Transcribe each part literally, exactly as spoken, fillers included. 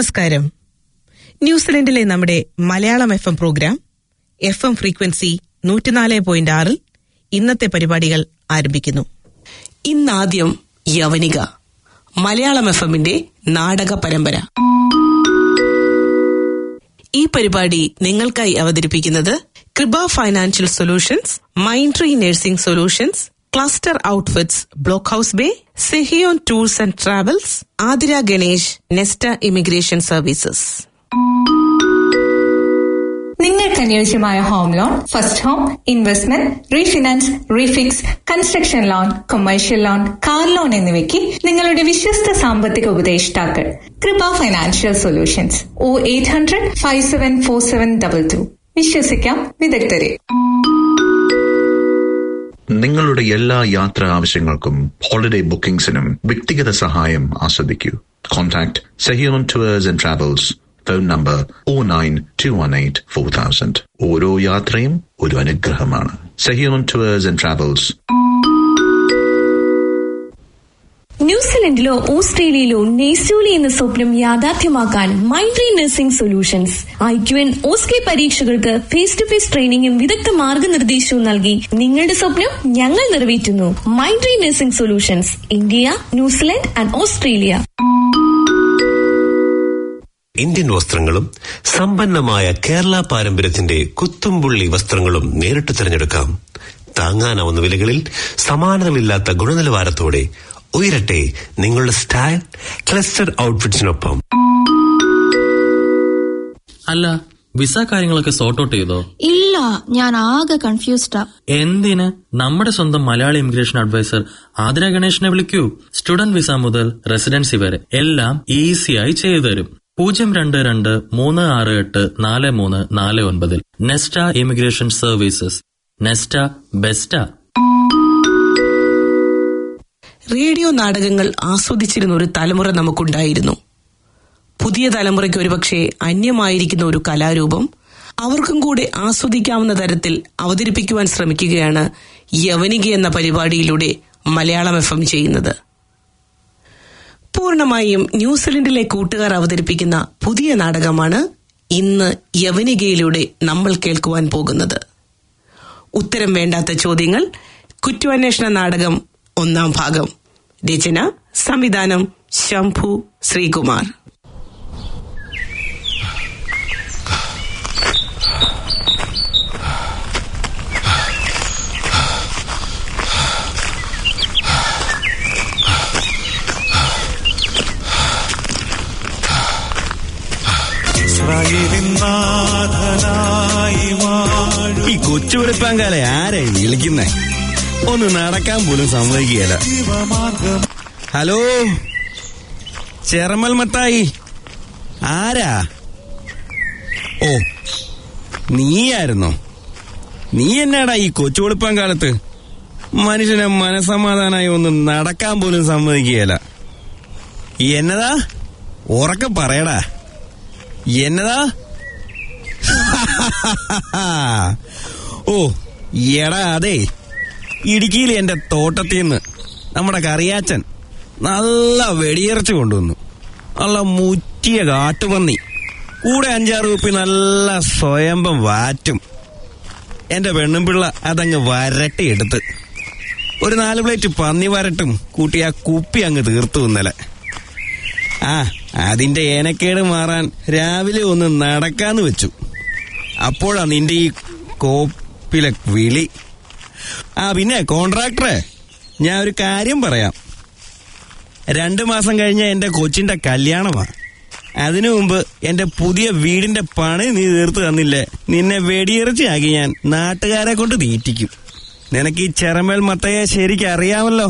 നമസ്കാരം. ന്യൂസിലൻഡിലെ നമ്മുടെ Malayalam F M programme F M frequency നൂറ്റിനാല് പോയിന്റ് ആറിൽ ഇന്നത്തെ പരിപാടികൾ ആരംഭിക്കുന്നു. ഇന്നാദ്യം യവനിക, മലയാളം എഫ് എമ്മിന്റെ നാടക പരമ്പര. ഈ പരിപാടി നിങ്ങൾക്കായി അവതരിപ്പിക്കുന്നത് Kripa financial solutions, mind tree nursing solutions, cluster outfits, block house bay, Sehion tours and travels, Athira Ganesh, Nesta immigration services. നിങ്ങൾക്ക് അനുയോജ്യമായ home loan, first home, investment, refinance, refix, construction loan, commercial loan, car loan എന്നിവയ്ക്ക് നിങ്ങളുടെ വിശ്വസ്ത സാമ്പത്തിക ഉപദേഷ്ടാക്കൾ കൃപ ഫൈനാൻഷ്യൽ സൊല്യൂഷൻസ്. ഓ eight hundred five seven four seven double two. വിശ്വസിക്കാം വിദഗ്ധരെ. നിങ്ങളുടെ എല്ലാ യാത്രാ ആവശ്യങ്ങൾക്കും ഹോളിഡേ ബുക്കിംഗ്സിനും വ്യക്തിഗത സഹായം ആസ്വദിക്കൂ. Contact Sehion tours and travels. Phone number O nine two one eight four thousand. ഓരോ യാത്രയും ഒരു അനുഗ്രഹമാണ്. Sehion tours and travels. ന്യൂസിലൻഡിലോ ഓസ്ട്രേലിയയിലോ നെയ്സൂലി എന്ന സ്വപ്നം യാഥാർത്ഥ്യമാക്കാൻ mind tree nursing solutions I Q N OSCE പരീക്ഷകൾക്ക് ഫേസ് ടു ഫേസ് ട്രെയിനിങ്ങും വിദഗ്ധ മാർഗനിർദ്ദേശവും നൽകി നിങ്ങളുടെ സ്വപ്നം ഞങ്ങൾ നിറവേറ്റുന്നു. Mind tree nursing solutions, India, New Zealand and Australia. Indian വസ്ത്രങ്ങളും സമ്പന്നമായ കേരള പാരമ്പര്യത്തിന്റെ കുത്തുംപുള്ളി വസ്ത്രങ്ങളും നേരിട്ട് തിരഞ്ഞെടുക്കാം. താങ്ങാനാവുന്ന വിലകളിൽ സമാനതകളില്ലാത്ത ഗുണനിലവാരത്തോടെ ഉയരട്ടെ നിങ്ങളുടെ സ്റ്റൈൽ ക്ലസ്റ്റർ ഔട്ട്ഫിറ്റ്സിനൊപ്പം. അല്ല, വിസ കാര്യങ്ങളൊക്കെ സോർട്ട് ഔട്ട് ചെയ്തോ? ഇല്ല, ഞാൻ ആകെ കൺഫ്യൂസ്ഡാ. എന്തിന്? നമ്മുടെ സ്വന്തം മലയാളി ഇമിഗ്രേഷൻ അഡ്വൈസർ ആതിര ഗണേഷിനെ വിളിക്കൂ. സ്റ്റുഡന്റ് വിസ മുതൽ റെസിഡൻസി വരെ എല്ലാം ഈസിയായി ചെയ്തു തരും. പൂജ്യം രണ്ട് രണ്ട് മൂന്ന് ആറ് എട്ട് നാല് മൂന്ന് നാല് ഒൻപതിൽ. Nesta immigration services. Nesta best. Radio നാടകങ്ങൾ ആസ്വദിച്ചിരുന്ന ഒരു തലമുറ നമുക്കുണ്ടായിരുന്നു. പുതിയ തലമുറയ്ക്ക് ഒരുപക്ഷെ അന്യമായിരിക്കുന്ന ഒരു കലാരൂപം അവർക്കും കൂടെ ആസ്വദിക്കാവുന്ന തരത്തിൽ അവതരിപ്പിക്കുവാൻ ശ്രമിക്കുകയാണ് യവനിക എന്ന പരിപാടിയിലൂടെ മലയാളം എഫ് എം ചെയ്യുന്നത്. പൂർണ്ണമായും ന്യൂസിലൻഡിലെ കൂട്ടുകാർ അവതരിപ്പിക്കുന്ന പുതിയ നാടകമാണ് ഇന്ന് യവനികയിലൂടെ നമ്മൾ കേൾക്കുവാൻ പോകുന്നത്. ഉത്തരം വേണ്ടാത്ത ചോദ്യങ്ങൾ, കുറ്റാന്വേഷണ നാടകം ഒന്നാം ഭാഗം. രചന, സംവിധാനം ശംഭു ശ്രീകുമാർ. ഈ കൊച്ചു വെളുപ്പാങ്കാലെ ആരെ വിളിക്കുന്നേ? ഒന്ന് നടക്കാൻ പോലും സമ്മതിക്കുകയല്ല. ഹലോ, ചെറമൽ മത്തായി, ആരാ? ഓ, നീയായിരുന്നോ? നീ എന്നാടാ ഈ കൊച്ചു വെളുപ്പാങ്കാലത്ത് മനുഷ്യനെ മനസമാധാനായി ഒന്ന് നടക്കാൻ പോലും സമ്മതിക്കുകയല്ല. എന്നതാ? ഉറക്കെ പറയടാ. എന്നതാ? ഓ എടാ, അതെ, ഇടുക്കിയിൽ എന്റെ തോട്ടത്തിൽ നിന്ന് നമ്മുടെ കറിയാച്ചൻ നല്ല വെടിയിറച്ചി കൊണ്ടുവന്നു. നല്ല മുറ്റിയ കാട്ടുപന്നി, കൂടെ അഞ്ചാറ് കുപ്പി നല്ല സ്വയംഭം വാറ്റും. എന്റെ പെണ്ണും പിള്ള അതങ്ങ് വരട്ടിയെടുത്ത് ഒരു നാല് പ്ലേറ്റ് പന്നി വരട്ടും കൂട്ടി ആ കുപ്പി അങ്ങ് തീർത്തു ഇന്നലെ. ആ അതിന്റെ ഏനക്കേട് മാറാൻ രാവിലെ ഒന്ന് നടക്കാന്ന് വെച്ചു. അപ്പോഴാ നിന്റെ ഈ കോപ്പിലെ വിളി. ആ പിന്നെ കോൺട്രാക്ടറെ, ഞാൻ ഒരു കാര്യം പറയാം. രണ്ടു മാസം കഴിഞ്ഞ എന്റെ കൊച്ചിന്റെ കല്യാണമാ. അതിനു മുമ്പ് എന്റെ പുതിയ വീടിന്റെ പണി നീ തീർത്ത് തന്നില്ലേ, നിന്നെ വെടിയിറച്ചിയാക്കി ഞാൻ നാട്ടുകാരെ കൊണ്ട് തീറ്റിക്കും. നിനക്ക് ഈ ചെറമേൽ മത്തയെ ശരിക്കും അറിയാമല്ലോ.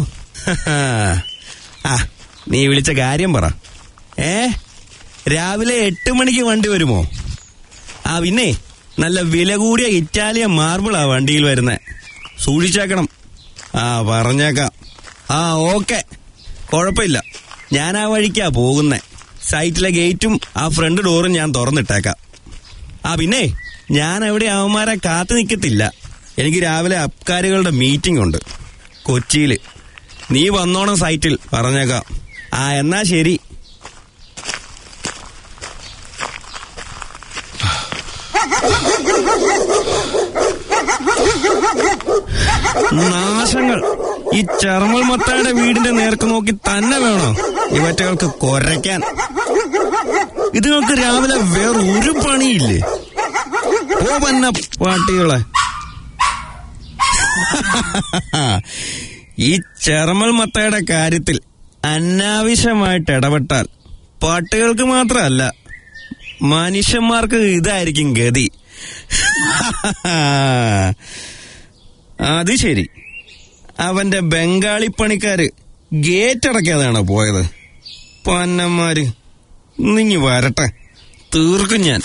ആ നീ വിളിച്ച കാര്യം പറ. ഏ രാവിലെ എട്ട് മണിക്ക് വണ്ടി വരുമോ? ആ പിന്നെ നല്ല വില കൂടിയ ഇറ്റാലിയൻ മാർബിളാ വണ്ടിയിൽ വരുന്നേ, സൂക്ഷിച്ചേക്കണം. ആ പറഞ്ഞേക്കാം. ആ ഓക്കെ, കുഴപ്പമില്ല. ഞാൻ ആ വഴിക്കാ പോകുന്നേ. സൈറ്റിലെ ഗേറ്റും ആ ഫ്രണ്ട് ഡോറും ഞാൻ തുറന്നിട്ടേക്കാം. ആ പിന്നെ ഞാൻ എവിടെ അവന്മാരെ കാത്തു നിൽക്കത്തില്ല. എനിക്ക് രാവിലെ അബ്കാരികളുടെ മീറ്റിംഗ് ഉണ്ട് കൊച്ചിയിൽ. നീ വന്നോണം സൈറ്റിൽ, പറഞ്ഞേക്കാം. ആ എന്നാ ശരി. നാശങ്ങൾ. ഈ ചെറുമൽ മത്തായുടെ വീടിന്റെ നേർക്ക് നോക്കി തന്നെ വേണോ ഇവറ്റകൾക്ക് കൊരയ്ക്കാൻ? ഇതുങ്ങൾക്ക് രാവിലെ വേറൊരു പണിയില്ലേ? ഓ പന്ന പാട്ടികളെ. ഈ ചെറുമൽ മത്തയുടെ കാര്യത്തിൽ അനാവശ്യമായിട്ട് ഇടപെട്ടാൽ പട്ടികൾക്ക് മാത്രമല്ല മനുഷ്യന്മാർക്ക് ഇതായിരിക്കും ഗതി. അത് ശരി, അവന്റെ ബംഗാളി പണിക്കാര് ഗേറ്റ് അടയ്ക്കാതെയാണോ പോയത്? പന്നന്മാര് നിങ്ങി വരട്ടെ, തീർക്കും ഞാൻ.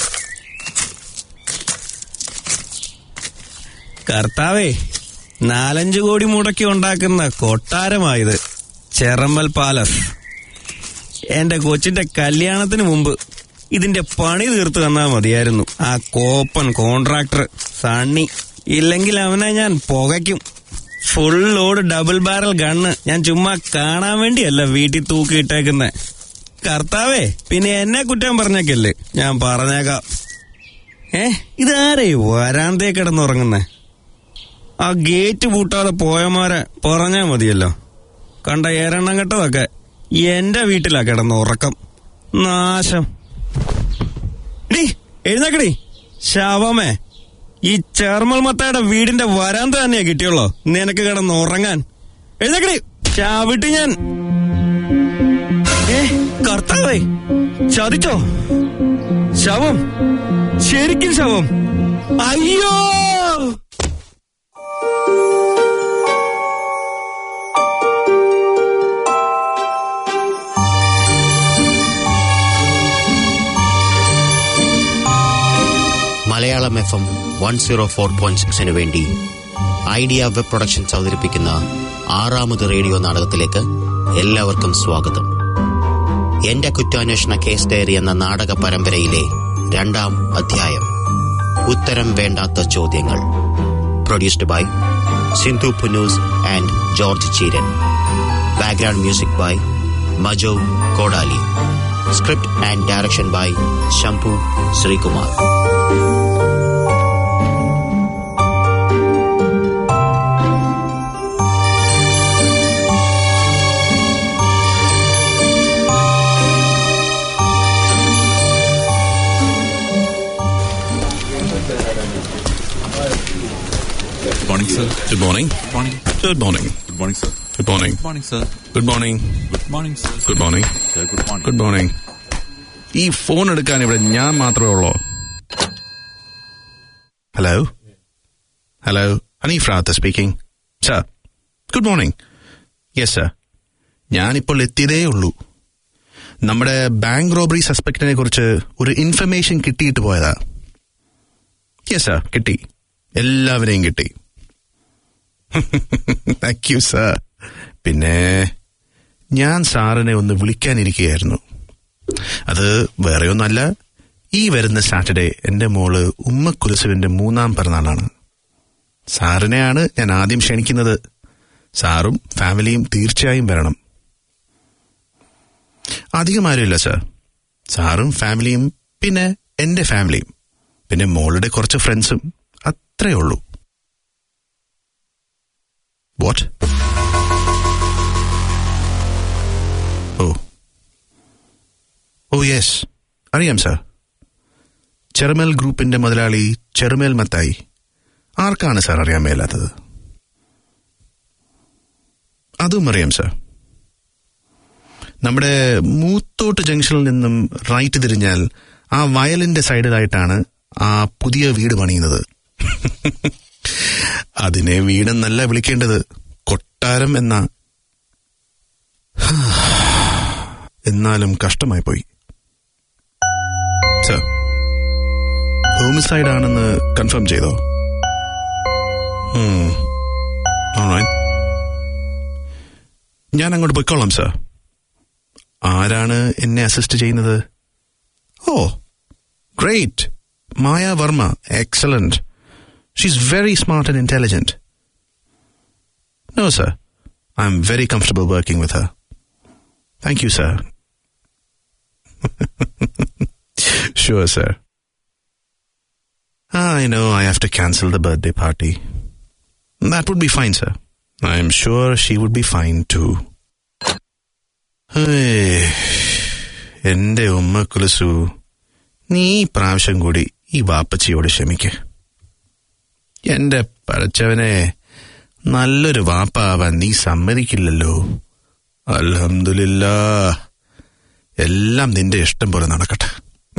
കർത്താവേ, നാലഞ്ചു കോടി മുടക്കി ഉണ്ടാക്കുന്ന കൊട്ടാരമായത് ചെറമ്മൽ പാലസ്. എന്റെ കൊച്ചിന്റെ കല്യാണത്തിന് മുമ്പ് ഇതിന്റെ പണി തീർത്തു തന്നാ മതിയായിരുന്നു ആ കോപ്പൻ കോൺട്രാക്ടർ സണ്ണി. ഇല്ലെങ്കിൽ അവനെ ഞാൻ പുകയ്ക്കും. Full load double barrel gun ഞാൻ ചുമ്മാ കാണാൻ വേണ്ടിയല്ല വീട്ടിൽ തൂക്കിയിട്ടേക്കുന്നെ. കർത്താവേ, പിന്നെ എന്നെ കുറ്റം പറഞ്ഞേക്കല്ലേ, ഞാൻ പറഞ്ഞേക്കാം. ഏ ഇതാരേ വരാന്തേ കിടന്നുറങ്ങുന്നേ? ആ ഗേറ്റ് പൂട്ടാതെ പോയമാരെ പറഞ്ഞാ മതിയല്ലോ. കണ്ട ഏരെണ്ണം കെട്ടതൊക്കെ എന്റെ വീട്ടിലാ കിടന്നുറക്കം. നാശം. ഡി എഴുന്നേക്കടി ശവമേ. ഈ ചെറുമൽ മത്തായുടെ വീടിന്റെ വരാന്ത തന്നെയാ കിട്ടിയുള്ളോ നിനക്ക് കിടന്ന് ഉറങ്ങാൻ? എഴുന്നേക്കടി, ചാവിട്ട് ഞാൻ. ഏ കർത്താവേ, ചതിച്ചോ? ശവം, ശരിക്കും ശവം. അയ്യോ! Malayalam F M one zero four point സിക്സിന് വേണ്ടി ഐഡിയ വെബ് പ്രൊഡക്ഷൻസ് അവതരിപ്പിക്കുന്ന ആറാമത് റേഡിയോ നാടകത്തിലേക്ക് എല്ലാവർക്കും സ്വാഗതം. എന്റെ കുറ്റാന്വേഷണ കേസ് ഡയറി എന്ന നാടക പരമ്പരയിലെ രണ്ടാം അധ്യായം, ഉത്തരം വേണ്ടാത്ത ചോദ്യങ്ങൾ. Produced by Sindhu Punoos and George Cheeran. Background music by Majo Kodali. Script and direction by Shambhu Sreekumar. Good morning, sir. Good morning. Good morning. Good morning. Good morning, sir. Good morning. Good morning, sir. Good morning. Good morning, sir. Good morning. Sir, good morning. Good morning. ഈ phone എടുക്കാൻ ഇവിടെ ഞാൻ മാത്രമേ ഉള്ളൂ. Hello hello Hanif Ratha speaking. Sir, good morning. Yes sir, ഞാനിപ്പോൾ എത്തിയതേ ഉള്ളൂ. നമ്മുടെ ബാങ്ക് റോബറി സസ്പെക്റ്റിനെ കുറിച്ച് ഒരു ഇൻഫർമേഷൻ കിട്ടിയിട്ട് പോയതാ. യെസ് സർ, കിട്ടി. എല്ലാവരെയും കിട്ടി. Thank you sir. പിന്നെ ഞാൻ സാറിനെ ഒന്ന് വിളിക്കാനിരിക്കുകയായിരുന്നു. അത് വേറെ ഒന്നല്ല, ഈ വരുന്ന സാറ്റർഡേ എന്റെ മോള് ഉമ്മ കുലസുവിന്റെ മൂന്നാം പിറന്നാളാണ്. സാറിനെയാണ് ഞാൻ ആദ്യം ക്ഷണിക്കുന്നത്. സാറും ഫാമിലിയും തീർച്ചയായും വരണം. അധികം ആരുമില്ല സർ. സാറും ഫാമിലിയും, പിന്നെ എന്റെ ഫാമിലിയും, പിന്നെ മോളുടെ കുറച്ച് ഫ്രണ്ട്സും, അത്രേ ഉള്ളൂ. വാട്ട്? ഓ ഓ യെസ്, അറിയാം സർ. ചെറുമേൽ ഗ്രൂപ്പിന്റെ മുതലാളി ചെറുമേൽ മത്തായി. ആർക്കാണ് സാർ അറിയാൻ മേലാത്തത്? അതും അറിയാം സർ. നമ്മുടെ മൂത്തോട്ട് ജംഗ്ഷനിൽ നിന്നും റൈറ്റ് തിരിഞ്ഞാൽ ആ വയലിന്റെ സൈഡിലായിട്ടാണ് ആ പുതിയ വീട് പണിയുന്നത്. അതിനെ വീടെന്നല്ല വിളിക്കേണ്ടത്, കൊട്ടാരം എന്ന. എന്നാലും കഷ്ടമായി പോയി സർ. ഹോമിസൈഡ് ആണെന്ന് കൺഫേം ചെയ്തോ? ഞാൻ അങ്ങോട്ട് പോയിക്കോളാം സർ. ആരാണ് എന്നെ അസിസ്റ്റ് ചെയ്യുന്നത്? Oh great, Maya Varma. Excellent. She's very smart and intelligent. No, sir. I'm very comfortable working with her. Thank you, sir. Sure, sir. I know I have to cancel the birthday party. That would be fine, sir. I am sure she would be fine too. എന്റെ ഉമ്മ കുലസു, നീ പ്രാവശ്യം കൂടി ഈ വാപ്പച്ചിയോട് ക്ഷമിക്ക്. എന്റെ പടച്ചവനെ, നല്ലൊരു വാപ്പ ആവാൻ നീ സമ്മതിക്കില്ലല്ലോ. അൽഹംദുലില്ലാഹ്, എല്ലാം നിന്റെ ഇഷ്ടം പോലെ നടക്കട്ടെ.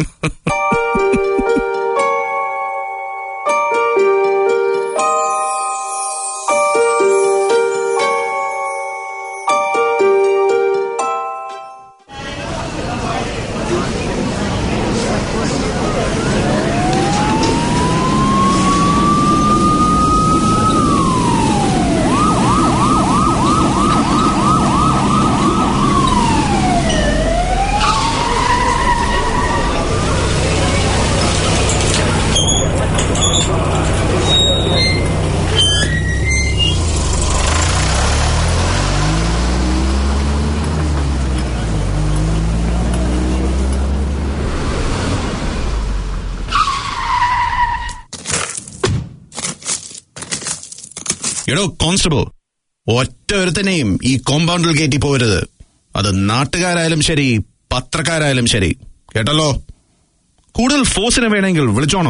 എടോ കോൺസ്റ്റബിൾ, ഒറ്റ ഒരുത്തനെയും ഈ കോമ്പൗണ്ടിൽ കയറ്റി പോകരുത്. അത് നാട്ടുകാരായാലും ശരി, പത്രക്കാരായാലും ശരി, കേട്ടല്ലോ. കൂടുതൽ ഫോഴ്സിനെ വേണമെങ്കിൽ വിളിച്ചോണം.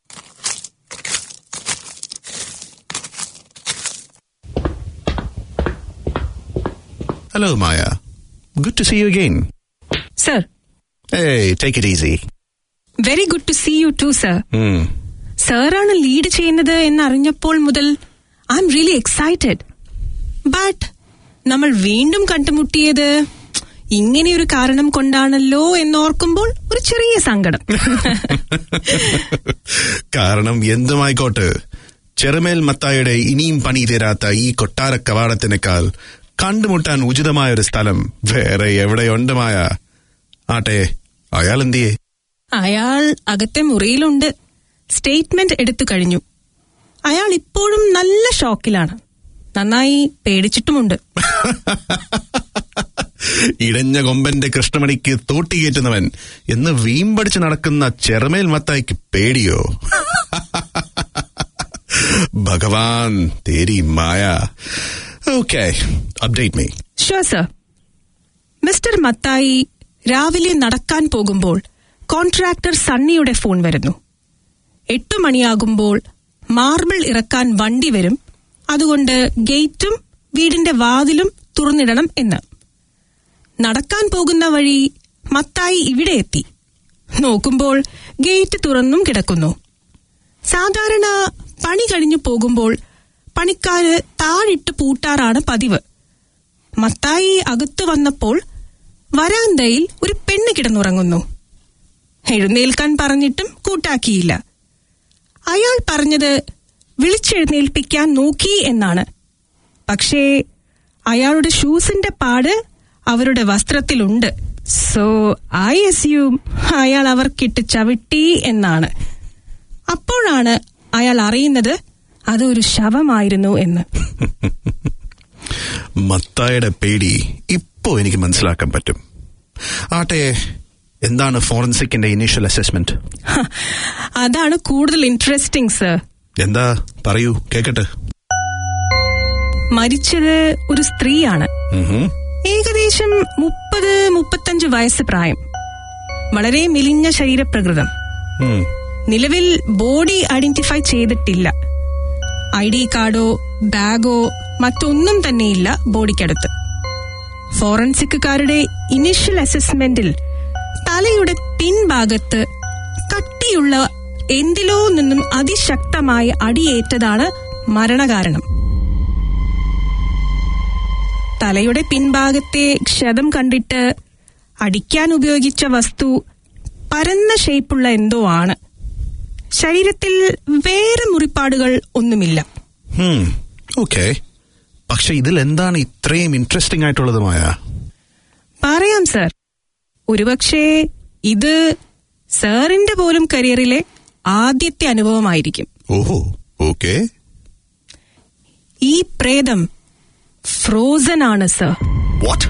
Hello Maya, good to see you again. Sir. Hey, take it easy. Very good to see you too sir. സാറാണ് ലീഡ് ചെയ്യുന്നത് എന്നറിഞ്ഞപ്പോൾ മുതൽ I'm really excited. But നമ്മൾ വീണ്ടും കണ്ടുമുട്ടിയത് ഇങ്ങനെയൊരു കാരണം കൊണ്ടാണല്ലോ എന്നോർക്കുമ്പോൾ ഒരു ചെറിയ സങ്കടം. കാരണം എന്തുമായിക്കോട്ടെ, ചെറുമേൽ മത്തായുടെ ഇനിയും പണി തീരാത്ത ഈ കൊട്ടാര കവാടത്തിനേക്കാൾ കണ്ടുമുട്ടാൻ ഉചിതമായ ഒരു സ്ഥലം വേറെ എവിടെയുണ്ട് മായ? ആട്ടെ, അയാൾ എന്തിയേ? അയാൾ അകത്തെ മുറിയിലുണ്ട്. സ്റ്റേറ്റ്മെന്റ് എടുത്തു കഴിഞ്ഞു. അയാൾ ഇപ്പോഴും നല്ല ഷോക്കിലാണ്. നന്നായി പേടിച്ചിട്ടുമുണ്ട്. ഇടഞ്ഞ കൊമ്പന്റെ കൃഷ്ണമണിക്ക് തോട്ടികേറ്റുന്നവൻ എന്ന് വീമ്പടിച്ച് നടക്കുന്ന ചെറുമേൽ മത്തായിക്ക് പേടിയോ? ഭഗവാൻ തേരി മായ. Okay, update me. Sure sir. Mister Mathai രാവിലെ നടക്കാൻ പോകുമ്പോൾ കോൺട്രാക്ടർ സണ്ണിയുടെ ഫോൺ വരുന്നു. എട്ടു മണിയാകുമ്പോൾ മാർബിൾ ഇറക്കാൻ വണ്ടി വരും, അതുകൊണ്ട് ഗേറ്റും വീടിന്റെ വാതിലും തുറന്നിടണം എന്ന്. നടക്കാൻ പോകുന്ന വഴി മത്തായി ഇവിടെ എത്തി. നോക്കുമ്പോൾ ഗേറ്റ് തുറന്നും കിടക്കുന്നു. സാധാരണ പണി കഴിഞ്ഞു പോകുമ്പോൾ പണിക്കാര് താഴിട്ട് പൂട്ടാറാണ് പതിവ്. മത്തായി അകത്തു വന്നപ്പോൾ വരാന്തയിൽ ഒരു പെണ്ണ് കിടന്നുറങ്ങുന്നു. എഴുന്നേൽക്കാൻ പറഞ്ഞിട്ടും കൂട്ടാക്കിയില്ല. അയാൾ പറഞ്ഞത് വിളിച്ചെഴുന്നേൽപ്പിക്കാൻ നോക്കി എന്നാണ്. പക്ഷേ അയാളുടെ ഷൂസിന്റെ പാട് അവരുടെ വസ്ത്രത്തിലുണ്ട്. സോ ഐ അസ്യൂം അയാൾ അവർക്കിട്ട് ചവിട്ടി എന്നാണ്. അപ്പോഴാണ് അയാൾ അറിയുന്നത് അതൊരു ശവമായിരുന്നു എന്ന്. മത്തായുടെ പേടി ഇപ്പോ എനിക്ക് മനസ്സിലാക്കാൻ പറ്റും. ആട്ടെ, എന്താണ് ഫോറൻസിക്കിന്റെ ഇനീഷ്യൽ അസസ്മെന്റ്? അതാണ് കൂടുതൽ ഇൻട്രസ്റ്റിംഗ് സർ. എന്താ, പറയൂ, കേക്കട്ടെ. മരിച്ചത് ഒരു സ്ത്രീയാണ്. ഏകദേശം മുപ്പത് മുപ്പത്തഞ്ച് വയസ്സ് പ്രായം. വളരെ മെലിഞ്ഞ ശരീരപ്രകൃതം. നിലവിൽ ബോഡി ഐഡന്റിഫൈ ചെയ്തിട്ടില്ല. ഐ ഡി കാർഡോ ബാഗോ മറ്റൊന്നും തന്നെയില്ല ബോഡിക്കടുത്ത്. ഫോറൻസിക്കുകാരുടെ ഇനിഷ്യൽ അസസ്മെന്റിൽ തലയുടെ പിൻഭാഗത്ത് കട്ടിയുള്ള എന്തിലോ നിന്നും അതിശക്തമായി അടിയേറ്റതാണ് മരണകാരണം. തലയുടെ പിൻഭാഗത്തെ ക്ഷതം കണ്ടിട്ട് അടിക്കാൻ ഉപയോഗിച്ച വസ്തു പരന്ന ഷേപ്പുള്ള എന്തോ ആണ്. ശരീരത്തിൽ വേറെ മുറിപ്പാടുകൾ ഒന്നുമില്ല. ഓക്കെ, പക്ഷെ ഇതിൽ എന്താണ് ഇത്രയും ഇൻട്രസ്റ്റിംഗ് ആയിട്ടുള്ളതുമായ? പറയാം സർ. ഒരുപക്ഷെ ഇത് സാറിന്റെ പോലും കരിയറിലെ ആദ്യത്തെ അനുഭവമായിരിക്കും. ഓഹോ, ഓക്കെ. ഈ പ്രേതം ഫ്രോസൺ ആണ് sir. What?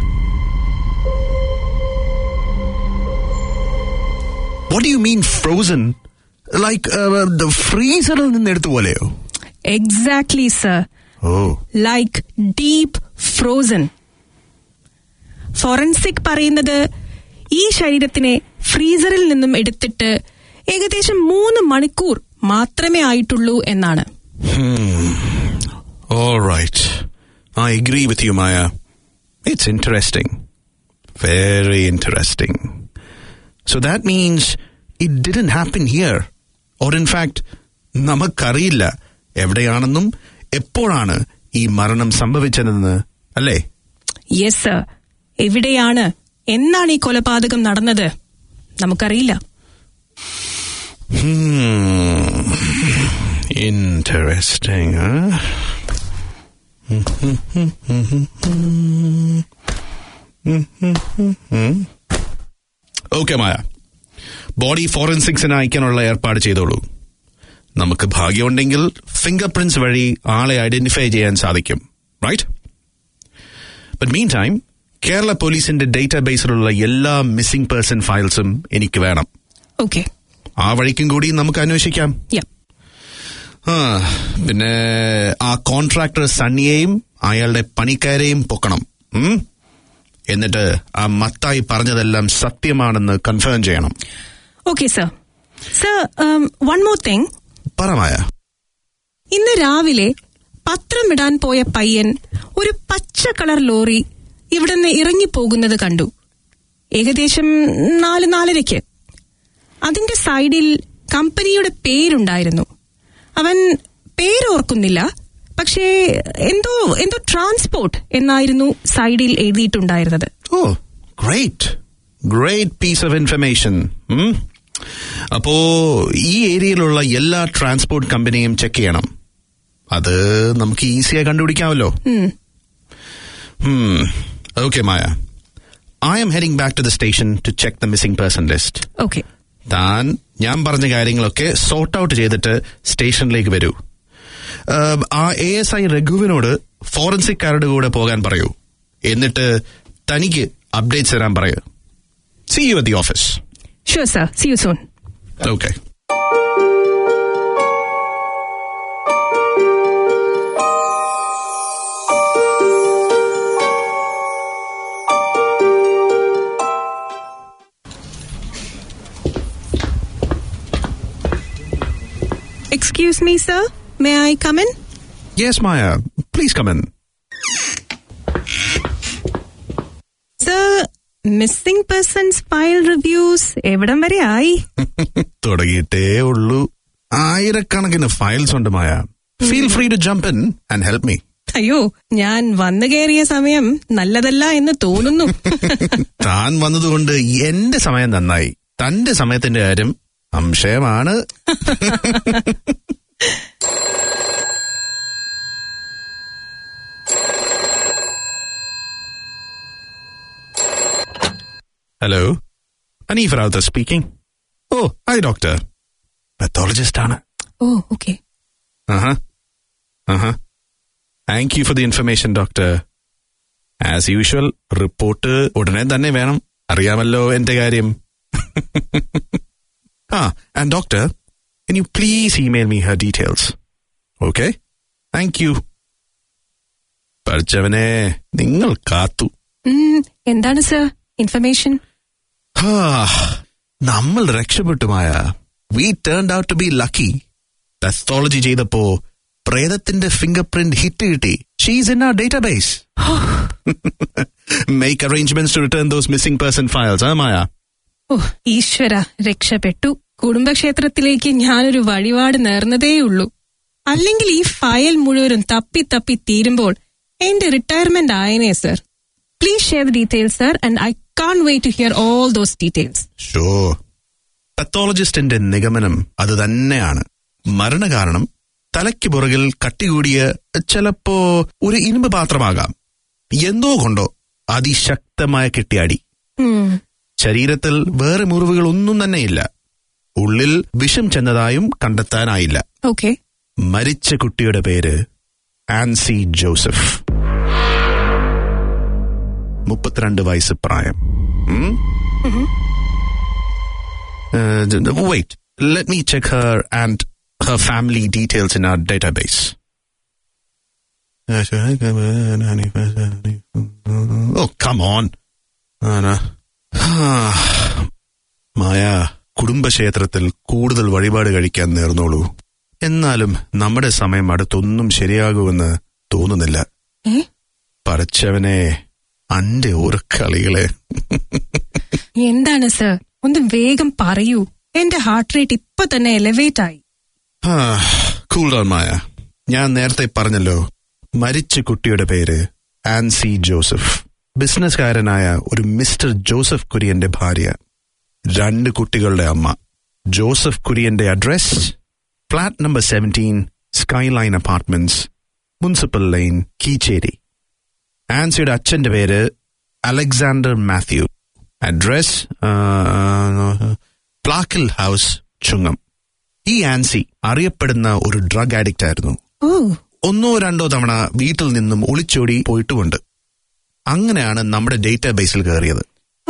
What do you mean frozen? Like ഫ്രീസറിൽ നിന്ന് എടുത്ത പോലെയോ? Exactly sir. Oh, like deep frozen. Forensic പറയുന്നത് ഈ ശരീരത്തിനെ ഫ്രീസറിൽ നിന്നും എടുത്തിട്ട് ഏകദേശം മൂന്ന് മണിക്കൂർ മാത്രമേ ആയിട്ടുള്ളൂ എന്നാണ്. All right. I agree with you, Maya. It's interesting. Very interesting. So that means it didn't happen here. Or in fact, നമുക്കറിയില്ല എവിടെയാണെന്നും എപ്പോഴാണ് ഈ മരണം സംഭവിച്ചതെന്ന്, അല്ലേ? Yes sir. എവിടെയാണ്, എന്നാണ് ഈ കൊലപാതകം നടന്നത് നമുക്കറിയില്ല. Interesting, huh? Okay Maya, body ഫോറൻസിക്സിന് അയക്കാനുള്ള ഏർപ്പാട് ചെയ്തോളൂ. നമുക്ക് ഭാഗ്യമുണ്ടെങ്കിൽ ഫിംഗർ പ്രിന്റ്സ് വഴി ആളെ ഐഡന്റിഫൈ ചെയ്യാൻ സാധിക്കും, right? But meantime Kerala പോലീസിന്റെ ഡേറ്റാബേസിലുള്ള എല്ലാ മിസ്സിംഗ് പേഴ്സൺ ഫയൽസും എനിക്ക് വേണം. ഓക്കെ, ആ വഴിക്കും കൂടി നമുക്ക് അന്വേഷിക്കാം. ആ, പിന്നെ ആ കോൺട്രാക്ടർ സണ്ണിയെയും അയാളുടെ പണിക്കാരെയും പൊക്കണം. എന്നിട്ട് ആ മത്തായി പറഞ്ഞതെല്ലാം സത്യമാണെന്ന് കൺഫേം ചെയ്യണം. Okay sir. Sir, one more thing. പറമായ, ഇന്ന് രാവിലെ പത്രമിടാൻ പോയ പയ്യൻ ഒരു പച്ച കളർ ലോറി ഇവിടുന്ന് ഇറങ്ങിപ്പോകുന്നത് കണ്ടു. ഏകദേശം നാല് നാലരയ്ക്ക്. അതിന്റെ സൈഡിൽ കമ്പനിയുടെ പേരുണ്ടായിരുന്നു. അവൻ പേരോർക്കുന്നില്ല, പക്ഷേ എന്തോ എന്തോ ട്രാൻസ്പോർട്ട് എന്നായിരുന്നു സൈഡിൽ എഴുതിയിട്ടുണ്ടായിരുന്നത്. Oh, great great piece of information. അപ്പോ ഈ ഏരിയയിലുള്ള എല്ലാ ട്രാൻസ്പോർട്ട് കമ്പനിയും ചെക്ക് ചെയ്യണം. അത് നമുക്ക് ഈസിയായി കണ്ടുപിടിക്കാമല്ലോ. Okay Maya, I'm heading back to the station to check the missing person list. Okay, താൻ ഞാൻ പറഞ്ഞ കാര്യങ്ങളൊക്കെ സോർട്ട് ഔട്ട് ചെയ്തിട്ട് സ്റ്റേഷനിലേക്ക് വരൂ. ആ എ എസ് ഐ രഘുവിനോട് ഫോറൻസിക്കാരുടെ കൂടെ പോകാൻ പറയൂ. എന്നിട്ട് തനിക്ക് അപ്ഡേറ്റ്സ് തരാൻ പറയൂ. See you at the office. Sure sir, see you soon. Okay. Excuse me, sir. May I come in? Yes, Maya. Please come in. Sir, missing persons file reviews എവിടം വരെ ആയി? തുടങ്ങിയിട്ടേ ഉള്ളൂ. ആയിരക്കണക്കിന് ഫയൽസ് ഉണ്ട് Maya. Feel free to jump in and help me. അയ്യോ, ഞാൻ വന്നു കയറിയ സമയം നല്ലതല്ല എന്ന് തോന്നുന്നു. താൻ വന്നതുകൊണ്ട് എന്റെ സമയം നന്നായി. തന്റെ സമയത്തിന്റെ കാര്യം സംശയമാണ്. Hello, Anif Rawther speaking. Oh, hi doctor. Pathologist ആണ്. Oh, okay. ആഹാ ആഹാ thank you for the information doctor. As usual report ഉടനെ തന്നെ വേണം. അറിയാമല്ലോ എന്റെ കാര്യം. Ah, and doctor, can you please email me her details? Okay? Thank you. പഠിച്ചവനെ, നിങ്ങൾ കാത്തു. എന്താണ് സർ ഇൻഫർമേഷൻ? നമ്മൾ രക്ഷപ്പെട്ടുമായ. We turned out to be lucky. Pathology ചെയ്തപ്പോ പ്രേതത്തിന്റെ ഫിംഗർ പ്രിന്റ് ഹിറ്റ് കിട്ടി. She's in our database. Make arrangements to return those missing person files, huh, Maya? ഓ, ഈശ്വര, രക്ഷപ്പെട്ടു. കുടുംബക്ഷേത്രത്തിലേക്ക് ഞാനൊരു വഴിപാട് നേർന്നതേയുള്ളൂ. അല്ലെങ്കിൽ ഈ ഫയൽ മുഴുവനും തപ്പി തപ്പി തീരുമ്പോൾ എന്റെ റിട്ടയർമെന്റ് ആയനേ sir. Please share the details sir, and I can't wait to hear all those details. Sure. പത്തോളജിസ്റ്റിന്റെ നിഗമനം അത് തന്നെയാണ്. മരണകാരണം തലയ്ക്ക് പുറകിൽ കട്ടികൂടിയ ചിലപ്പോ ഒരു ഇരുമ്പ് പാത്രമാകാം. എന്തോ കൊണ്ടോ അതിശക്തമായ കെട്ടിയാടി. ശരീരത്തിൽ വേറെ മുറിവുകൾ ഒന്നും തന്നെയില്ല. ഉള്ളിൽ വിഷം ചെന്നതായും കണ്ടെത്താനായില്ല. ഓക്കെ. മരിച്ച കുട്ടിയുടെ പേര് ആൻസി ജോസഫ്. മുപ്പത്തിരണ്ട് വയസ്സ് പ്രായം. Wait, let me check her and her family details in our database. Oh, come on. Maya, കുടുംബക്ഷേത്രത്തിൽ കൂടുതൽ വഴിപാട് കഴിക്കാൻ നേർന്നോളൂ. എന്നാലും നമ്മുടെ സമയം അടുത്തൊന്നും ശരിയാകുമെന്ന് തോന്നുന്നില്ല. പടച്ചവനെ, അന്റെ ഓരോ കളികളെ. എന്താണ് സർ, ഒന്ന് വേഗം പറയൂ. എന്റെ ഹാർട്ട് റേറ്റ് ഇപ്പൊ തന്നെ എലവേറ്റ് ആയി. Cool down Maya. ഞാൻ നേരത്തെ പറഞ്ഞല്ലോ, മരിച്ച കുട്ടിയുടെ പേര് ആൻസി ജോസഫ്. ബിസിനസ്സുകാരനായ ഒരു മിസ്റ്റർ ജോസഫ് കുര്യന്റെ ഭാര്യ. രണ്ട് കുട്ടികളുടെ അമ്മ. ജോസഫ് കുര്യന്റെ address flat number seventeen, skyline apartments, municipal lane, Keecheri. ആൻസിയുടെ അച്ഛന്റെ പേര് Alexander Mathew. Address Plakkil house, Chungam. ഈ ആൻസി അറിയപ്പെടുന്ന ഒരു ഡ്രഗ് ആഡിക്റ്റ് ആയിരുന്നു. ഒന്നോ രണ്ടോ തവണ വീട്ടിൽ നിന്നും ഒളിച്ചോടി പോയിട്ടുമുണ്ട്. അങ്ങനെയാണ് നമ്മുടെ ഡേറ്റാബേസിൽ കയറിയത്.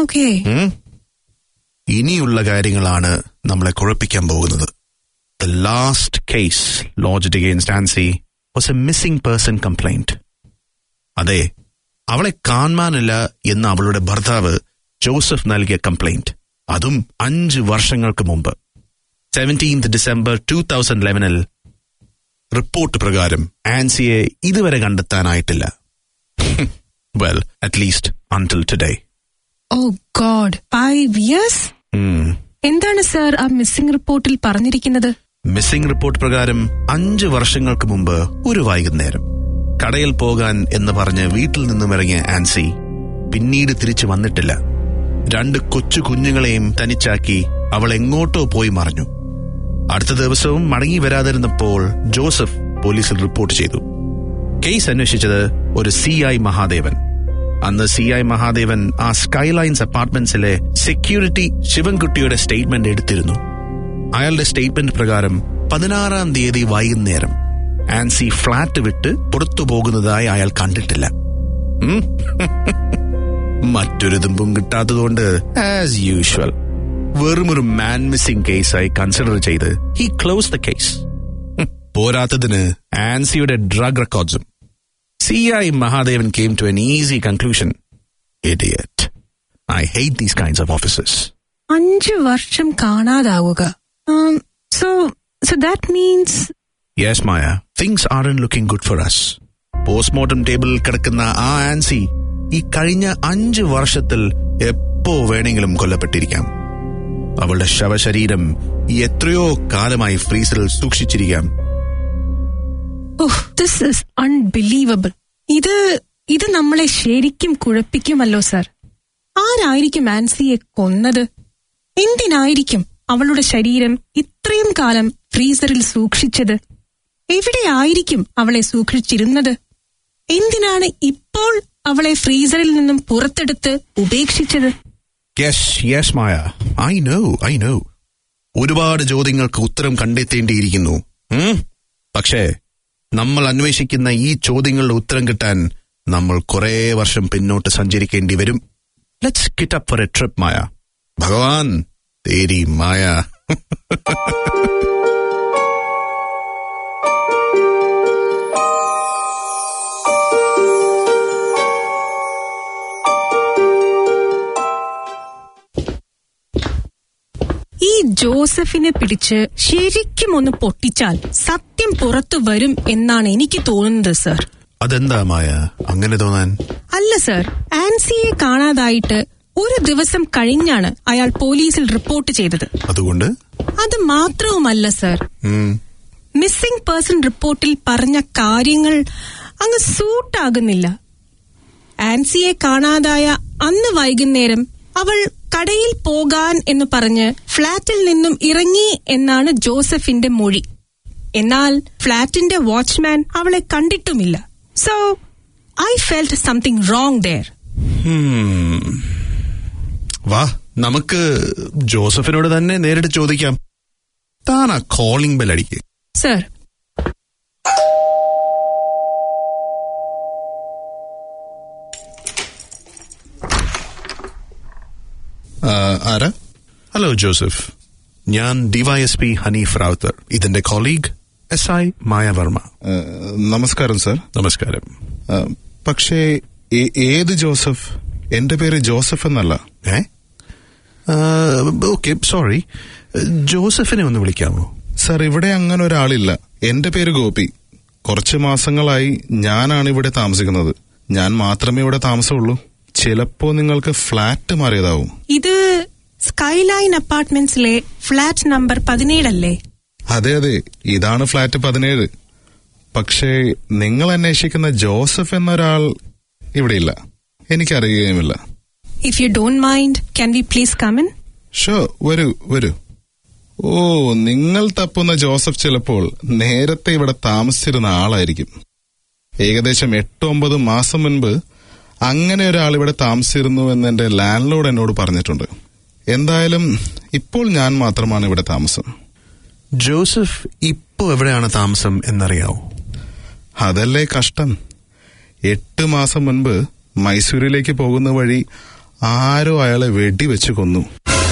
ഇനിയുള്ള കാര്യങ്ങളാണ് നമ്മളെ കുഴപ്പിക്കാൻ പോകുന്നത്. The last case lodged against Nancy was a missing person complaint. അതെ, അവളെ കാണാനില്ല എന്ന് അവളുടെ ഭർത്താവ് ജോസഫ് നൽകിയ കംപ്ലൈന്റ്. അതും അഞ്ച് വർഷങ്ങൾക്ക് മുമ്പ്. സെവൻറ്റീൻത് ഡിസംബർ ടൂ തൗസൻഡ് ലെവനിൽ റിപ്പോർട്ട് പ്രകാരം ആൻസിയെ ഇതുവരെ കണ്ടെത്താനായിട്ടില്ല. Well, at least until today. Oh God, five years? എന്താണ് സർ ആ മിസ്സിംഗ് റിപ്പോർട്ടിൽ പറഞ്ഞിരിക്കുന്നത്? മിസ്സിംഗ് റിപ്പോർട്ട് പ്രകാരം അഞ്ച് വർഷങ്ങൾക്ക് മുമ്പ് ഒരു വൈകുന്നേരം കടയിൽ പോകാൻ എന്ന് പറഞ്ഞ് വീട്ടിൽ നിന്നും ഇറങ്ങിയ ആൻസി പിന്നീട് തിരിച്ചു വന്നിട്ടില്ല. രണ്ട് കൊച്ചു കുഞ്ഞുങ്ങളെയും തനിച്ചാക്കി അവൾ എങ്ങോട്ടോ പോയി മറഞ്ഞു. അടുത്ത ദിവസവും മടങ്ങി വരാതിരുന്നപ്പോൾ ജോസഫ് പോലീസിൽ റിപ്പോർട്ട് ചെയ്തു. കേസ് അന്വേഷിച്ചത് ഒരു സി ഐ മഹാദേവൻ. അന്ന് സി ഐ മഹാദേവൻ ആ സ്കൈലൈൻസ് അപ്പാർട്ട്മെന്റ്സിലെ സെക്യൂരിറ്റി ശിവൻകുട്ടിയുടെ സ്റ്റേറ്റ്മെന്റ് എടുത്തിരുന്നു. അയാളുടെ സ്റ്റേറ്റ്മെന്റ് പ്രകാരം പതിനാറാം തീയതി വൈകുന്നേരം ആൻസി ഫ്ളാറ്റ് വിട്ട് പുറത്തു പോകുന്നതായി അയാൾ കണ്ടിട്ടില്ല. മറ്റൊരു തുമ്പും കിട്ടാത്തതുകൊണ്ട് ആസ് യൂഷ്വൽ വെറുമൊരു മാൻ മിസ്സിംഗ് കേസായി കൺസിഡർ ചെയ്ത് ഹി ക്ലോസ് ദ കേസ്. പോരാത്തതിന് ആൻസിയുടെ ഡ്രഗ് റെക്കോർഡ്സും. C I Mahadevan came to an easy conclusion. Idiot. I hate these kinds of officers. അഞ്ച് വർഷം കാണാതാവുക. Um, so, so that means... Yes, Maya. Things aren't looking good for us. Postmortem table കിടക്കുന്ന ആ ആൻസി ഈ കഴിഞ്ഞ അഞ്ച് വർഷത്തിൽ എപ്പോ വേണമെങ്കിലും കൊല്ലപ്പെട്ടിരിക്കാം. അവളുടെ ശവശരീരം എത്രയോ കാലമായി ഫ്രീസറിൽ സൂക്ഷിച്ചിരിക്കാം. Oh, this is unbelievable. ഇത് ഇത് നമ്മളെ ശരിക്കും കുഴപ്പിക്കുമല്ലോ സർ. ആരായിരിക്കും ആൻസിയെ കൊന്നത്? എന്തിനായിരിക്കും അവളുടെ ശരീരം ഇത്രയും കാലം ഫ്രീസറിൽ സൂക്ഷിച്ചത്? എവിടെയായിരിക്കും അവളെ സൂക്ഷിച്ചിരുന്നത്? എന്തിനാണ് ഇപ്പോൾ അവളെ ഫ്രീസറിൽ നിന്നും പുറത്തെടുത്ത് ഉപേക്ഷിച്ചത്? Yes, yes, Maya. I know, I know. ഒരുപാട് ചോദ്യങ്ങൾക്ക് ഉത്തരം കണ്ടെത്തേണ്ടിയിരിക്കുന്നു. പക്ഷേ നമ്മൾ അന്വേഷിക്കുന്ന ഈ ചോദ്യങ്ങളുടെ ഉത്തരം കിട്ടാൻ നമ്മൾ കുറെ വർഷം പിന്നോട്ട് സഞ്ചരിക്കേണ്ടി വരും. Let's get up for a trip, Maya. ഭഗവാൻ തേരി മായ. ഈ ജോസഫിനെ പിടിച്ച് ശരിക്കും ഒന്ന് പൊട്ടിച്ചാൽ സത്യം പുറത്തു വരും എന്നാണ് എനിക്ക് തോന്നുന്നത് സർ. അതെന്താ മായ അങ്ങനെ തോന്നാൻ? അല്ല സർ, ആൻസിയെ കാണാതായിട്ട് ഒരു ദിവസം കഴിഞ്ഞാണ് അയാൾ പോലീസിൽ റിപ്പോർട്ട് ചെയ്തത്. അതുകൊണ്ട് അത് മാത്രവുമല്ല സർ, മിസ്സിംഗ് പേഴ്സൺ റിപ്പോർട്ടിൽ പറഞ്ഞ കാര്യങ്ങൾ അങ്ങ് സൂട്ടാകുന്നില്ല. ആൻസിയെ കാണാതായ അന്ന് വൈകുന്നേരം അവൾ കടയിൽ പോകാൻ എന്ന് പറഞ്ഞ് ഫ്ളാറ്റിൽ നിന്നും ഇറങ്ങി എന്നാണ് ജോസഫിന്റെ മൊഴി. എന്നാൽ ഫ്ളാറ്റിന്റെ വാച്ച്മാൻ അവളെ കണ്ടിട്ടുമില്ല. So I felt something wrong there. വാ, നമുക്ക് ജോസഫിനോട് തന്നെ നേരിട്ട് ചോദിക്കാം. താനാ കോളിംഗ് ബെൽ അടിക്കുക. സർ, ആരാ? ഹലോ ജോസഫ്, ഞാൻ ഡിവൈഎസ്പി ഹനീഫ് റാവുത്തർ. ഇതിന്റെ colleague S I Maya Varma. നമസ്കാരം സർ. നമസ്കാരം. പക്ഷേ ഏത് ജോസഫ്? എന്റെ പേര് ജോസഫ് എന്നല്ല. ഏ ഓക്കെ, സോറി. ജോസഫിനെ ഒന്ന് വിളിക്കാമോ? സർ, ഇവിടെ അങ്ങനെ ഒരാളില്ല. എന്റെ പേര് ഗോപി. കുറച്ച് മാസങ്ങളായി ഞാനാണ് ഇവിടെ താമസിക്കുന്നത്. ഞാൻ മാത്രമേ ഇവിടെ താമസമുള്ളൂ. ചിലപ്പോ നിങ്ങൾക്ക് ഫ്ലാറ്റ് മാറിയതാവും. ഇത് സ്കൈലൈൻ അപ്പാർട്ട്മെന്റ്സിലെ ഫ്ലാറ്റ് നമ്പർ പതിനേഴല്ലേ? അതെ അതെ, ഇതാണ് ഫ്ലാറ്റ് പതിനേഴ്. പക്ഷേ നിങ്ങൾ അന്വേഷിക്കുന്ന ജോസഫ് എന്നൊരാൾ ഇവിടെയില്ല. എനിക്കറിയുകയുമില്ല. If you don't mind, can we please come in? ഷോ, വരൂ വരൂ. ഓ, നിങ്ങൾ തപ്പുന്ന ജോസഫ് ചിലപ്പോൾ നേരത്തെ ഇവിടെ താമസിച്ചിരുന്ന ആളായിരിക്കും. ഏകദേശം എട്ടൊമ്പത് മാസം മുൻപ് അങ്ങനെ ഒരാൾ ഇവിടെ താമസിച്ചിരുന്നു എന്ന് എന്റെ ലാൻഡ് ലോർഡ് എന്നോട് പറഞ്ഞിട്ടുണ്ട്. എന്തായാലും ഇപ്പോൾ ഞാൻ മാത്രമാണ് ഇവിടെ താമസം. ജോസഫ് ഇപ്പോ എവിടെയാണ് താമസം എന്നറിയാവോ? അതല്ലേ കഷ്ടം. എട്ട് മാസം മുൻപ് മൈസൂരിലേക്ക് പോകുന്ന വഴി ആരോ അയാളെ വെടിവെച്ച് കൊന്നു.